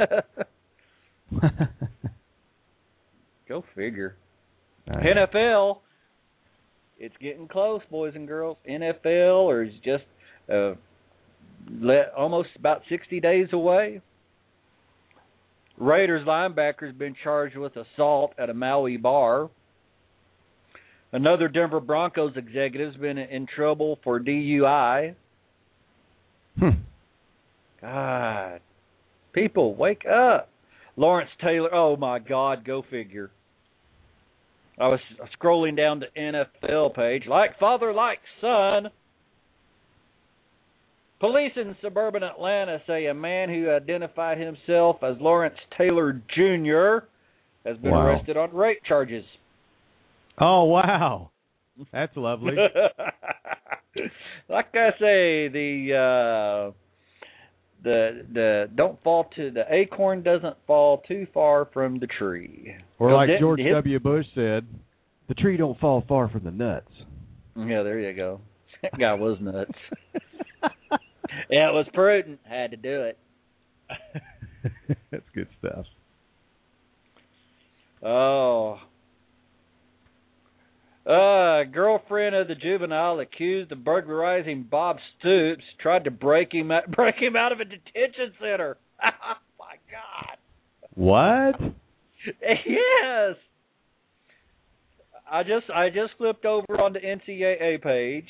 Go figure. Nice. N F L, it's getting close, boys and girls. N F L is just uh, let, almost about sixty days away. Raiders linebacker's been charged with assault at a Maui bar. Another Denver Broncos executive's been in trouble for D U I. Hmm. God. People, wake up. Lawrence Taylor, oh my God, go figure. I was scrolling down the N F L page. Like father, like son. Police in suburban Atlanta say a man who identified himself as Lawrence Taylor Junior has been wow. arrested on rape charges. Oh, wow. That's lovely. Like I say, the uh, the the don't fall to the acorn doesn't fall too far from the tree. Or so like did, George did, W. Bush said, the tree don't fall far from the nuts. Yeah, there you go. That guy was nuts. Yeah, it was prudent. Had to do it. That's good stuff. Oh. Uh, girlfriend of the juvenile accused of burglarizing Bob Stoops tried to break him out, break him out of a detention center. Oh, my God. What? Yes. I just I just flipped over on the N C double A page.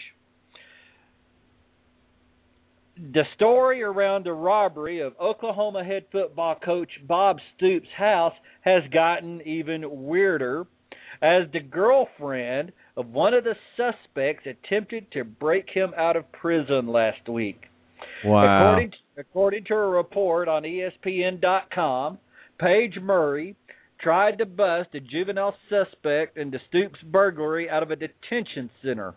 The story around the robbery of Oklahoma head football coach Bob Stoops' house has gotten even weirder, as the girlfriend of one of the suspects attempted to break him out of prison last week. Wow. According to, according to a report on E S P N dot com, Paige Murray tried to bust a juvenile suspect in the Stoops burglary out of a detention center.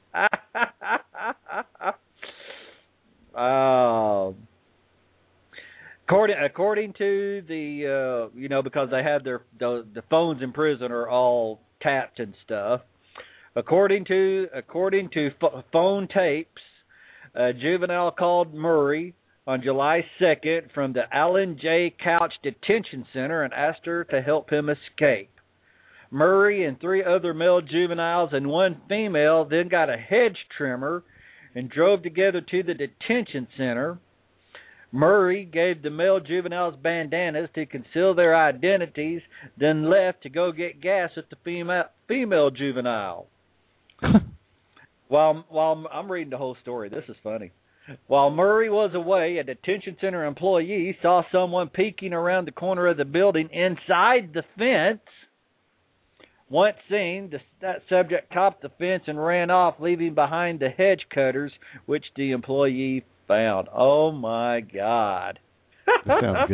Uh, according according to the uh, you know, because they have their the, the phones in prison are all tapped and stuff. According to according to f- phone tapes, a juvenile called Murray on July second from the Allen J. Couch Detention Center and asked her to help him escape. Murray and three other male juveniles and one female then got a hedge trimmer and drove together to the detention center. Murray gave the male juveniles bandanas to conceal their identities, then left to go get gas at the female female juvenile. while while I'm reading the whole story, this is funny. While Murray was away, a detention center employee saw someone peeking around the corner of the building inside the fence. Once seen, the, that subject topped the fence and ran off, leaving behind the hedge cutters, which the employee found. Oh, my God. That sounds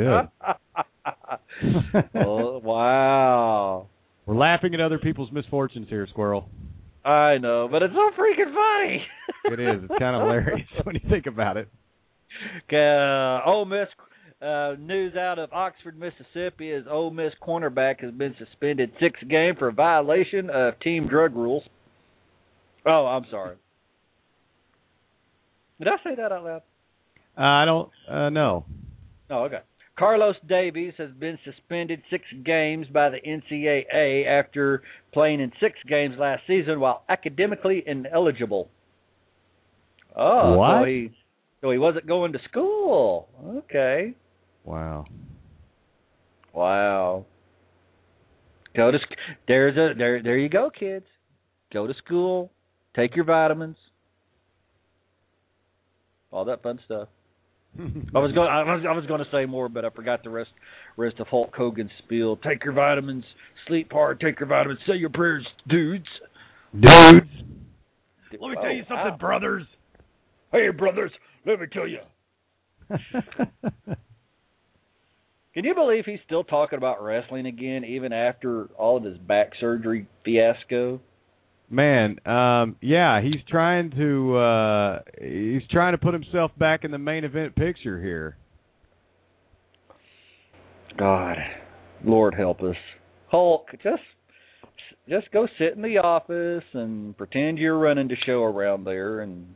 good. Oh, wow. We're laughing at other people's misfortunes here, Squirrel. I know, but it's so freaking funny. It is. It's kind of hilarious when you think about it. Uh, Ole Miss uh, news out of Oxford, Mississippi, is Ole Miss cornerback has been suspended six games for violation of team drug rules. Oh, I'm sorry. Did I say that out loud? Uh, I don't uh, know. Oh, okay. Carlos Davies has been suspended six games by the N C double A after playing in six games last season while academically ineligible. Oh, what? So he, so he wasn't going to school. Okay. Wow. Wow. Go to there's a there there you go, kids. Go to school. Take your vitamins. All that fun stuff. I was going. I was. I was going to say more, but I forgot the rest. Rest of Hulk Hogan's spiel. Take your vitamins. Sleep hard. Take your vitamins. Say your prayers, dudes. Dudes. Let me tell you something, wow. brothers. Hey, brothers. Let me tell you. Can you believe he's still talking about wrestling again, even after all of his back surgery fiasco? Man, um, yeah, he's trying to uh, he's trying to put himself back in the main event picture here. God, Lord help us. Hulk, just just go sit in the office and pretend you're running the show around there and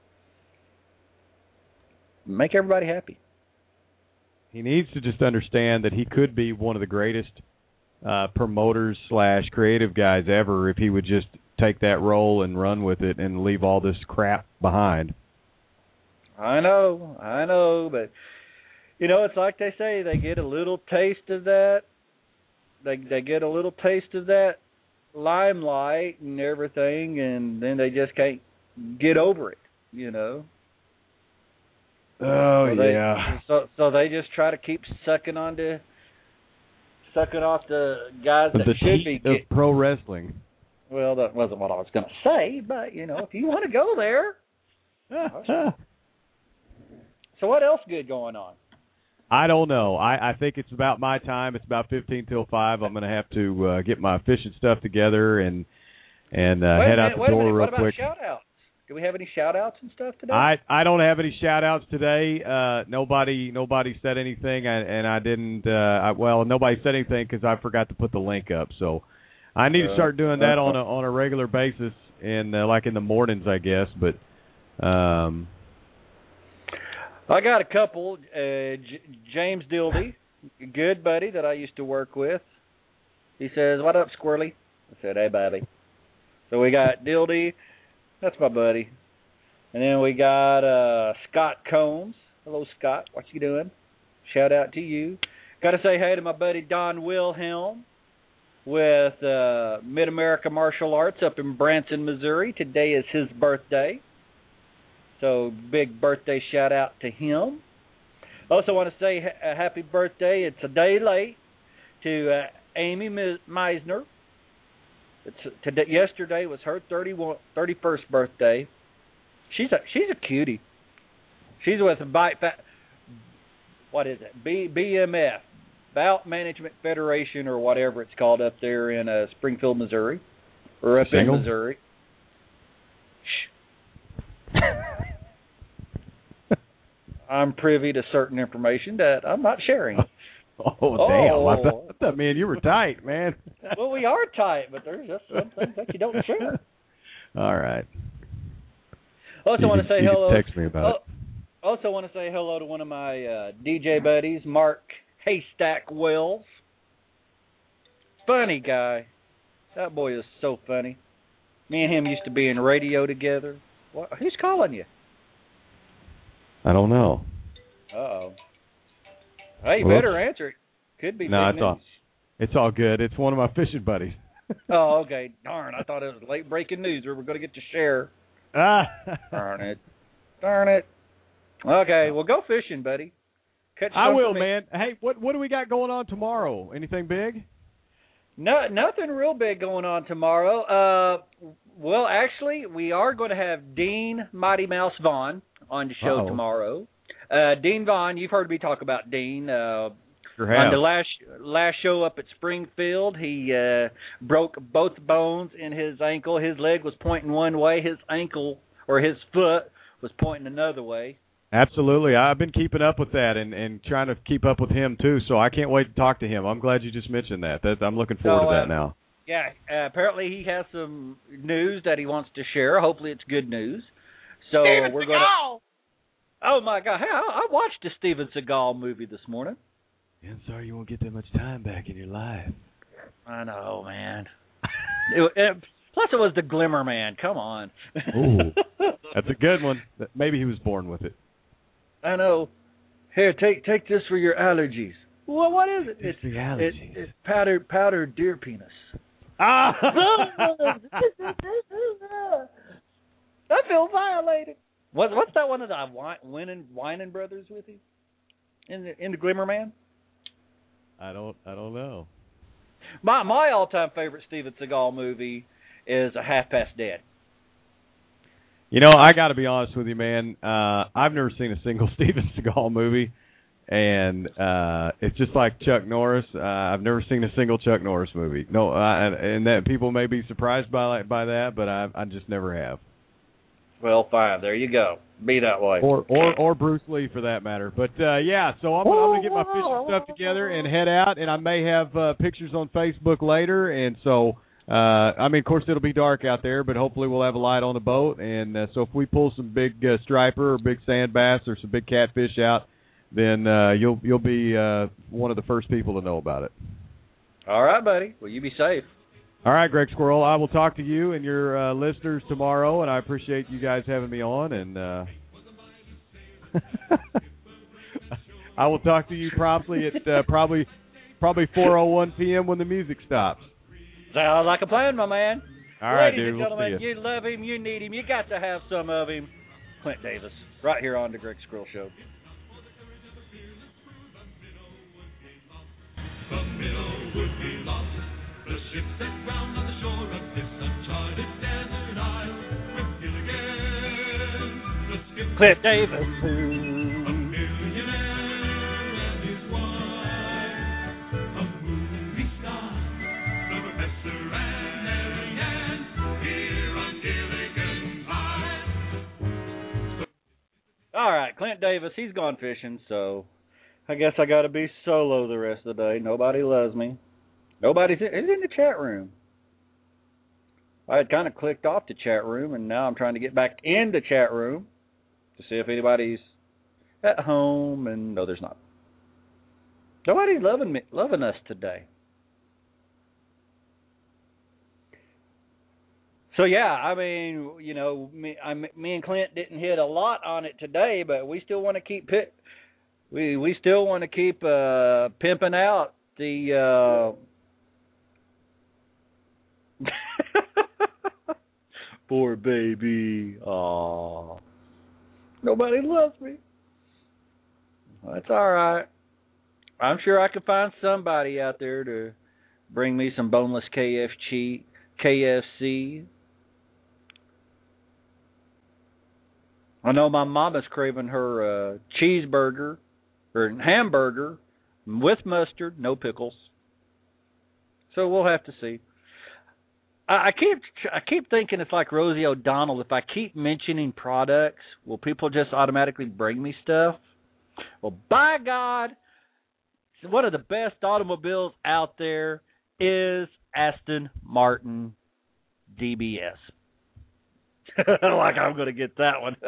make everybody happy. He needs to just understand that he could be one of the greatest uh, promoters slash creative guys ever if he would just take that role and run with it and leave all this crap behind. I know, I know, but you know, it's like they say, they get a little taste of that. They they get a little taste of that limelight and everything, and then they just can't get over it, you know. Oh, so they, yeah. So so they just try to keep sucking on to, sucking off the guys that the should be heat of get, pro wrestling. Well, that wasn't what I was going to say, but you know, if you want to go there. So what else good going on? I don't know. I, I think it's about my time. It's about fifteen till five. I'm going to have to uh, get my fishing stuff together and and uh, head out the door real what about quick. Shout-outs? Do we have any shout-outs and stuff today? I, I don't have any shout-outs today. Uh, nobody nobody said anything, and, and I didn't. Uh, I, well, nobody said anything because I forgot to put the link up. So I need uh, to start doing that on a on a regular basis, and uh, like in the mornings, I guess. But um, I got a couple. Uh, J- James Dildy, a good buddy that I used to work with. He says, "What up, Squirrely?" I said, "Hey, Bobby." So we got Dildy. That's my buddy. And then we got uh, Scott Combs. Hello, Scott. What you doing? Shout out to you. Got to say hey to my buddy Don Wilhelm with uh, Mid-America Martial Arts up in Branson, Missouri. Today is his birthday. So big birthday shout out to him. Also want to say a happy birthday. It's a day late to uh, Amy Meisner. It's, today, yesterday was her thirty-first birthday. She's a she's a cutie. She's with Bite what is it? B, BMF, Bout Management Federation or whatever it's called up there in uh, Springfield, Missouri, or up Single? in Missouri. Shh. I'm privy to certain information that I'm not sharing. Oh, oh, damn. I thought, I thought, man, you were tight, man. Well, we are tight, but there's just some things that you don't share. All right. Also you want to say you hello. Text me about oh, it. Also want to say hello to one of my uh, D J buddies, Mark Haystack Wells. Funny guy. That boy is so funny. Me and him used to be in radio together. What? Who's calling you? I don't know. Uh-oh. Hey, you Whoops. better answer it. Could be No, big it's all, news. it's all good. It's one of my fishing buddies. Oh, okay. Darn, I thought it was late breaking news we were going to get to share. Ah. Darn it. Darn it. Okay, well, go fishing, buddy. Catch I will, me. man. Hey, what what do we got going on tomorrow? Anything big? No, nothing real big going on tomorrow. Uh, well, actually, we are going to have Dean Mighty Mouse Vaughn on the show Uh-oh. tomorrow. Uh, Dean Vaughn, you've heard me talk about Dean. Uh, Sure on have. the last last show up at Springfield, he uh, broke both bones in his ankle. His leg was pointing one way. His ankle or his foot was pointing another way. Absolutely. I've been keeping up with that and, and trying to keep up with him, too, so I can't wait to talk to him. I'm glad you just mentioned that. that I'm looking forward so, to that uh, now. Yeah, uh, apparently he has some news that he wants to share. Hopefully it's good news. So Steven we're Seagal! going to. Oh, my God. Hey, I, I watched the Steven Seagal movie this morning. Yeah, I'm sorry you won't get that much time back in your life. I know, man. it, it, plus it was the Glimmer Man. Come on. Ooh, that's a good one. Maybe he was born with it. I know. Here, take take this for your allergies. Well, what is it? It's It's the allergies. It, it's powdered powdered deer penis. Ah! I feel violated. What what's that one of the Winan Winan brothers with him in the in the Glimmer Man? I don't I don't know. My my all time favorite Steven Seagal movie is A Half Past Dead. You know, I got to be honest with you, man. Uh, I've never seen a single Steven Seagal movie, and uh, it's just like Chuck Norris. Uh, I've never seen a single Chuck Norris movie. No, I, and that people may be surprised by by that, but I I just never have. Well, fine. There you go. be that way. Or or or Bruce Lee for that matter. But uh, yeah, so I'm, I'm gonna get my fishing stuff together and head out, and I may have uh, pictures on Facebook later. And so, uh, I mean, of course, it'll be dark out there, but hopefully we'll have a light on the boat. And uh, so if we pull some big uh, striper or big sand bass or some big catfish out, then uh, you'll you'll be uh, one of the first people to know about it. All right, buddy. Well, you be safe. All right, Greg Squirrel. I will talk to you and your uh, listeners tomorrow, and I appreciate you guys having me on. And uh, I will talk to you promptly at uh, probably probably four oh one p.m. when the music stops. Sounds like a plan, my man. All right, Ladies dude. and gentlemen, We'll see you. you love him, you need him, you got to have some of him. Clint Davis, right here on the Greg Squirrel Show. The minnow would be lost. The ship set round on the shore of this uncharted desert isle. With Gilligan, the skipper, Clint Davis. a millionaire and his wife, a movie star, the professor and Mary Ann, here on Gilligan's Isle. All right, Clint Davis, he's gone fishing, so I guess I got to be solo the rest of the day. Nobody loves me. Nobody's in, he's in the chat room. I had kind of clicked off the chat room, and now I'm trying to get back in the chat room to see if anybody's at home, and no, there's not. Nobody's loving me, loving us today. So yeah, I mean, you know, me, I, me and Clint didn't hit a lot on it today, but we still want to keep pit, we we still want to keep uh, pimping out the. Uh, Poor baby. Aw. Nobody loves me. That's all right. I'm sure I could find somebody out there to bring me some boneless K F C. K F C. I know my mama's craving her uh, cheeseburger or hamburger with mustard, no pickles. So we'll have to see. I keep I keep thinking it's like Rosie O'Donnell. If I keep mentioning products, will people just automatically bring me stuff? Well, by God, one of the best automobiles out there is Aston Martin D B S. Like I'm going to get that one.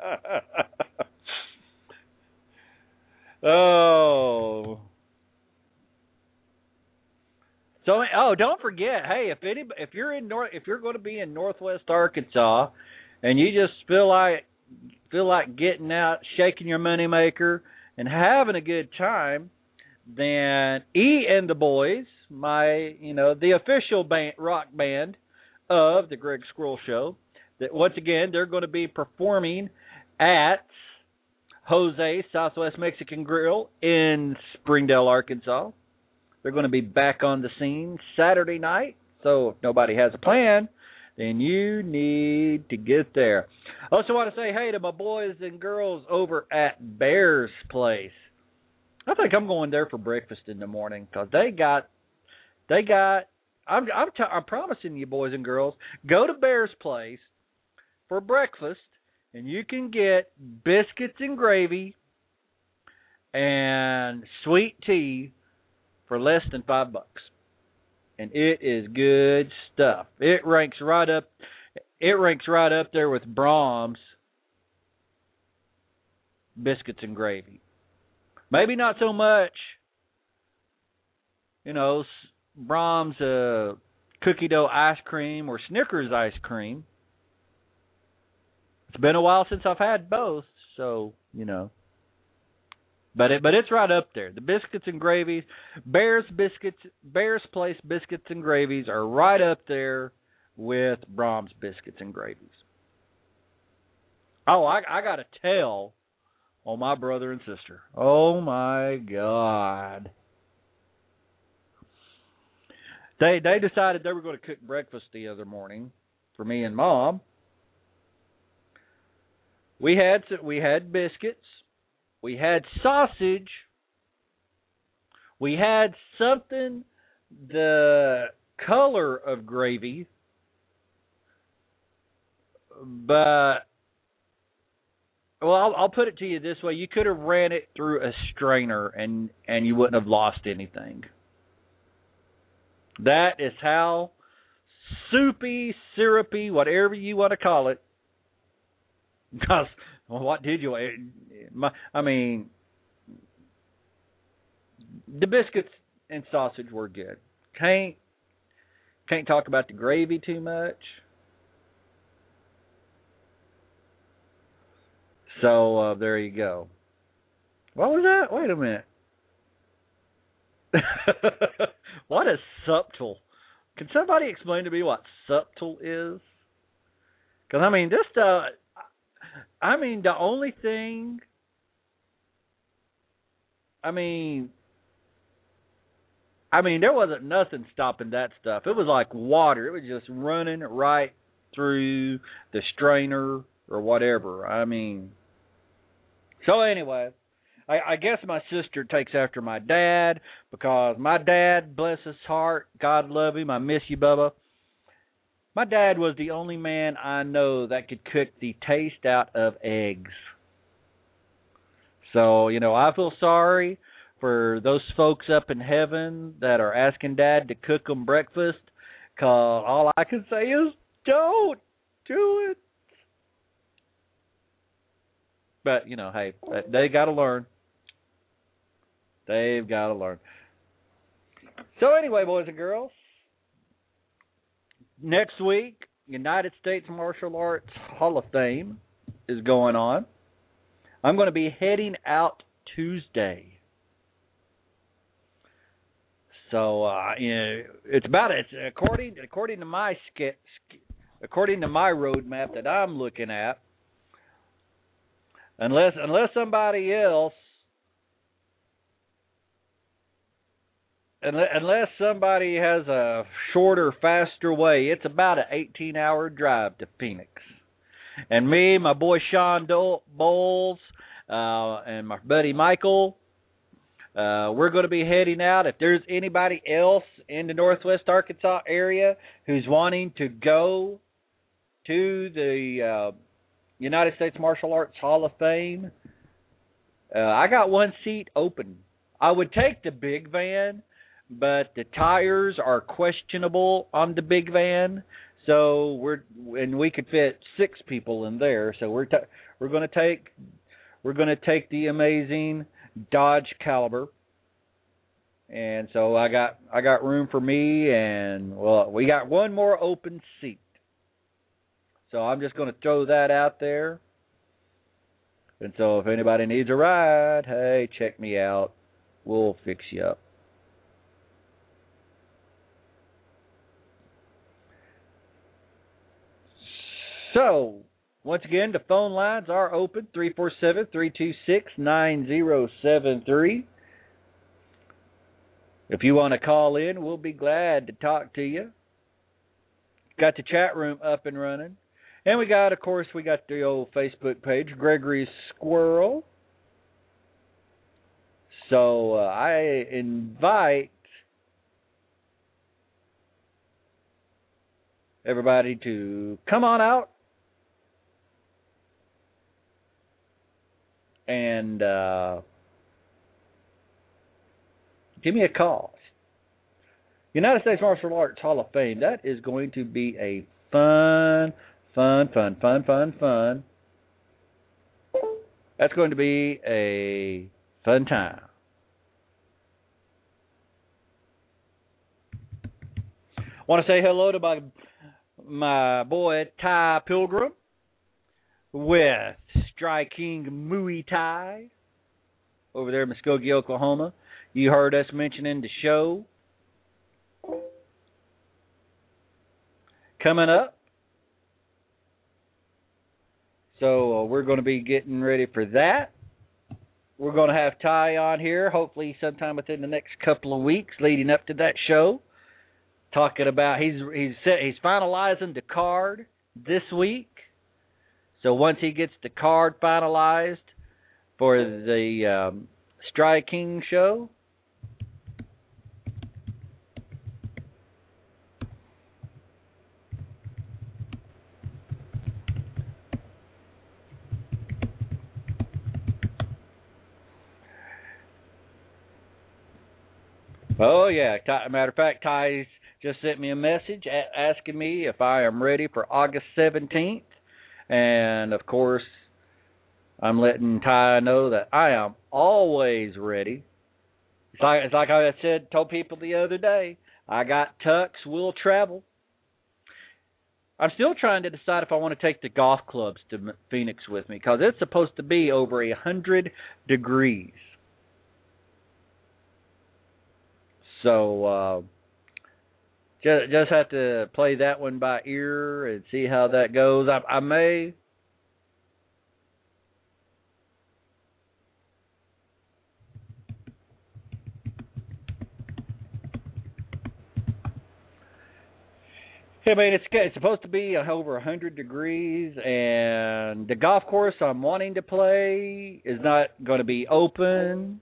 Oh. So, oh, don't forget, hey, if any, if you're in North, if you're going to be in Northwest Arkansas, and you just feel like feel like getting out, shaking your moneymaker, and having a good time, then E and the Boys, my, you know, the official band, rock band of the Greg Squirrel Show, that once again they're going to be performing at Jose Southwest Mexican Grill in Springdale, Arkansas. They're going to be back on the scene Saturday night. So if nobody has a plan, then you need to get there. I also want to say hey to my boys and girls over at Bear's Place. I think I'm going there for breakfast in the morning because they got, they got. I'm I'm, t- I'm promising you, boys and girls, go to Bear's Place for breakfast, and you can get biscuits and gravy and sweet tea for less than five bucks, and it is good stuff. It ranks right up. It ranks right up there with Brahms biscuits and gravy. Maybe not so much, you know, Brahms uh, cookie dough ice cream or Snickers ice cream. It's been a while since I've had both, so you know. But it, but it's right up there. The biscuits and gravies, Bear's biscuits, Bear's Place biscuits and gravies are right up there with Brahms biscuits and gravies. Oh, I, I got to tell on my brother and sister. Oh my God! They they decided they were going to cook breakfast the other morning for me and Mom. We had we had biscuits. We had sausage. We had something the color of gravy, but Well, I'll, I'll put it to you this way: you could have ran it through a strainer, and and you wouldn't have lost anything. That is how soupy, syrupy, whatever you want to call it. Because well, what did you? My, I mean, the biscuits and sausage were good. Can't can't talk about the gravy too much. So uh, there you go. What was that? Wait a minute. What is subtle? Can somebody explain to me what subtle is? Because I mean, this stuff. I mean, the only thing. I mean, I mean, there wasn't nothing stopping that stuff. It was like water. It was just running right through the strainer or whatever. I mean. So anyway, I, I guess my sister takes after my dad because my dad, bless his heart, God love him, I miss you, Bubba. My dad was the only man I know that could cook the taste out of eggs. So, you know, I feel sorry for those folks up in heaven that are asking Dad to cook them breakfast because all I can say is don't do it. But, you know, hey, they got to learn. They've got to learn. So anyway, boys and girls, next week, United States Martial Arts Hall of Fame is going on. I'm going to be heading out Tuesday. So, uh, you know, it's about it. According, according to my sk- according to my roadmap that I'm looking at, Unless unless somebody else, unless somebody has a shorter, faster way, it's about an eighteen-hour drive to Phoenix. And me, my boy Sean Dole, Bowles, uh, and my buddy Michael, uh, we're going to be heading out. If there's anybody else in the Northwest Arkansas area who's wanting to go to the uh, United States Martial Arts Hall of Fame, uh, I got one seat open. I would take the big van, but the tires are questionable on the big van. So we're and we could fit six people in there. So we're ta- we're going to take we're going to take the amazing Dodge Caliber. And so I got I got room for me, and well, we got one more open seat. So I'm just going to throw that out there. And so if anybody needs a ride, hey, check me out. We'll fix you up. So, once again, the phone lines are open, three four seven, three two six, nine zero seven three. If you want to call in, we'll be glad to talk to you. Got the chat room up and running. And we got, of course, we got the old Facebook page, Gregory's Squirrel. So uh, I invite everybody to come on out and uh, give me a call. United States Martial Arts Hall of Fame, that is going to be a fun Fun, fun, fun, fun, fun. That's going to be a fun time. Want to say hello to my my boy Ty Pilgrim with Strike King Muay Thai over there in Muskogee, Oklahoma. You heard us mentioning the show coming up. So uh, we're going to be getting ready for that. We're going to have Ty on here, hopefully sometime within the next couple of weeks leading up to that show, talking about he's he's he's finalizing the card this week. So once he gets the card finalized for the um, Strike King show, Oh, yeah. Ty, matter of fact, Ty just sent me a message a- asking me if I am ready for August seventeenth. And, of course, I'm letting Ty know that I am always ready. It's like, it's like I said, told people the other day, I got Tux, we'll travel. I'm still trying to decide if I want to take the golf clubs to Phoenix with me, because it's supposed to be over a hundred degrees. So uh, just just have to play that one by ear and see how that goes. I, I may. I mean, it's it's supposed to be over a hundred degrees, and the golf course I'm wanting to play is not going to be open.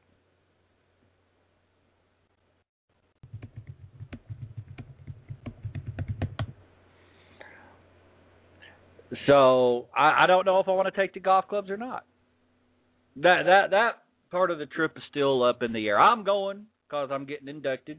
So I, I don't know if I want to take the golf clubs or not. That that that part of the trip is still up in the air. I'm going because I'm getting inducted.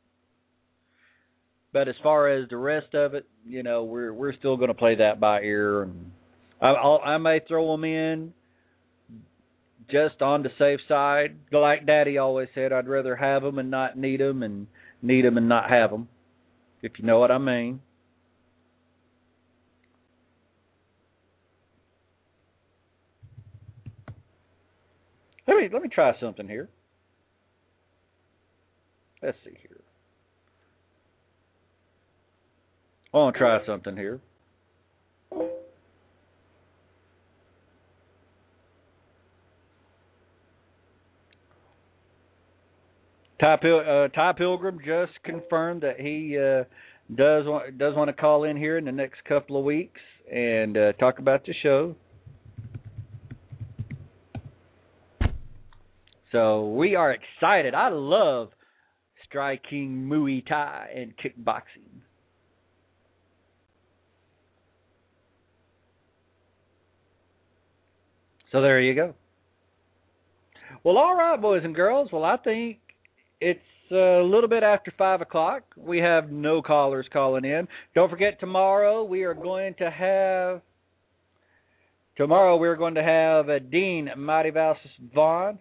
But as far as the rest of it, you know, we're we're still going to play that by ear, and I I'll, I may throw them in just on the safe side. Like Daddy always said, I'd rather have them and not need them, and need them and not have them, if you know what I mean. Let me let me try something here. Let's see here. I want to try something here. Ty, Pil- uh, Ty Pilgrim just confirmed that he uh, does want does want to call in here in the next couple of weeks and uh, talk about the show. So we are excited. I love striking Muay Thai and kickboxing. So there you go. Well, all right, boys and girls. Well, I think it's a little bit after five o'clock. We have no callers calling in. Don't forget, tomorrow we are going to have tomorrow we are going to have uh, Dean Mighty Valsis Vaughn.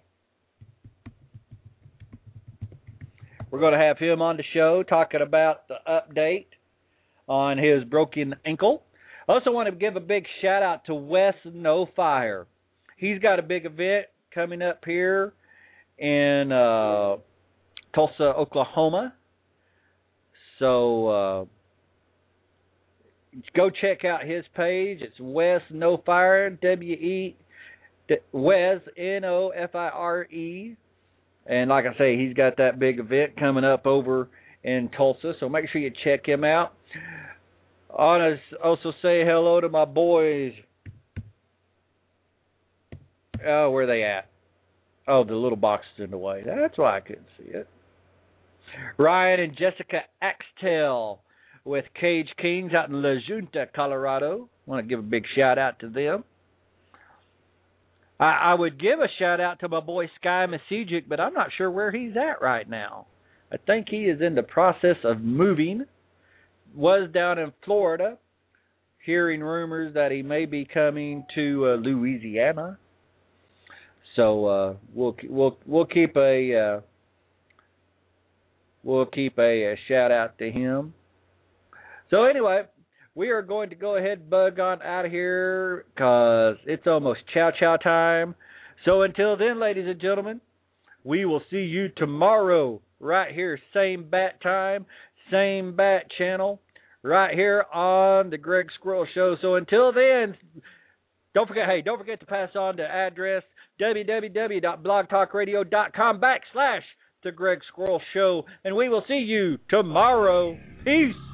We're going to have him on the show talking about the update on his broken ankle. I also want to give a big shout out to Wes No Fire. He's got a big event coming up here in uh, Tulsa, Oklahoma. So uh, go check out his page. It's Wes No Fire, W E Wes N O F I R E. And like I say, he's got that big event coming up over in Tulsa. So make sure you check him out. I want to also say hello to my boys. Oh, where are they at? Oh, the little box is in the way. That's why I couldn't see it. Ryan and Jessica Axtell with Cage Kings out in La Junta, Colorado. I want to give a big shout out to them. I, I would give a shout out to my boy Sky Masijic, but I'm not sure where he's at right now. I think he is in the process of moving. Was down in Florida, hearing rumors that he may be coming to uh, Louisiana. So uh, we'll we'll we'll keep a uh, we'll keep a, a shout out to him. So anyway, we are going to go ahead and bug on out of here because it's almost chow chow time. So until then, ladies and gentlemen, we will see you tomorrow right here, same bat time, same bat channel, right here on the Greg Squirrel Show. So until then, don't forget, hey, don't forget to pass on the address www.blogtalkradio.com backslash the Greg Squirrel Show, and we will see you tomorrow. Peace.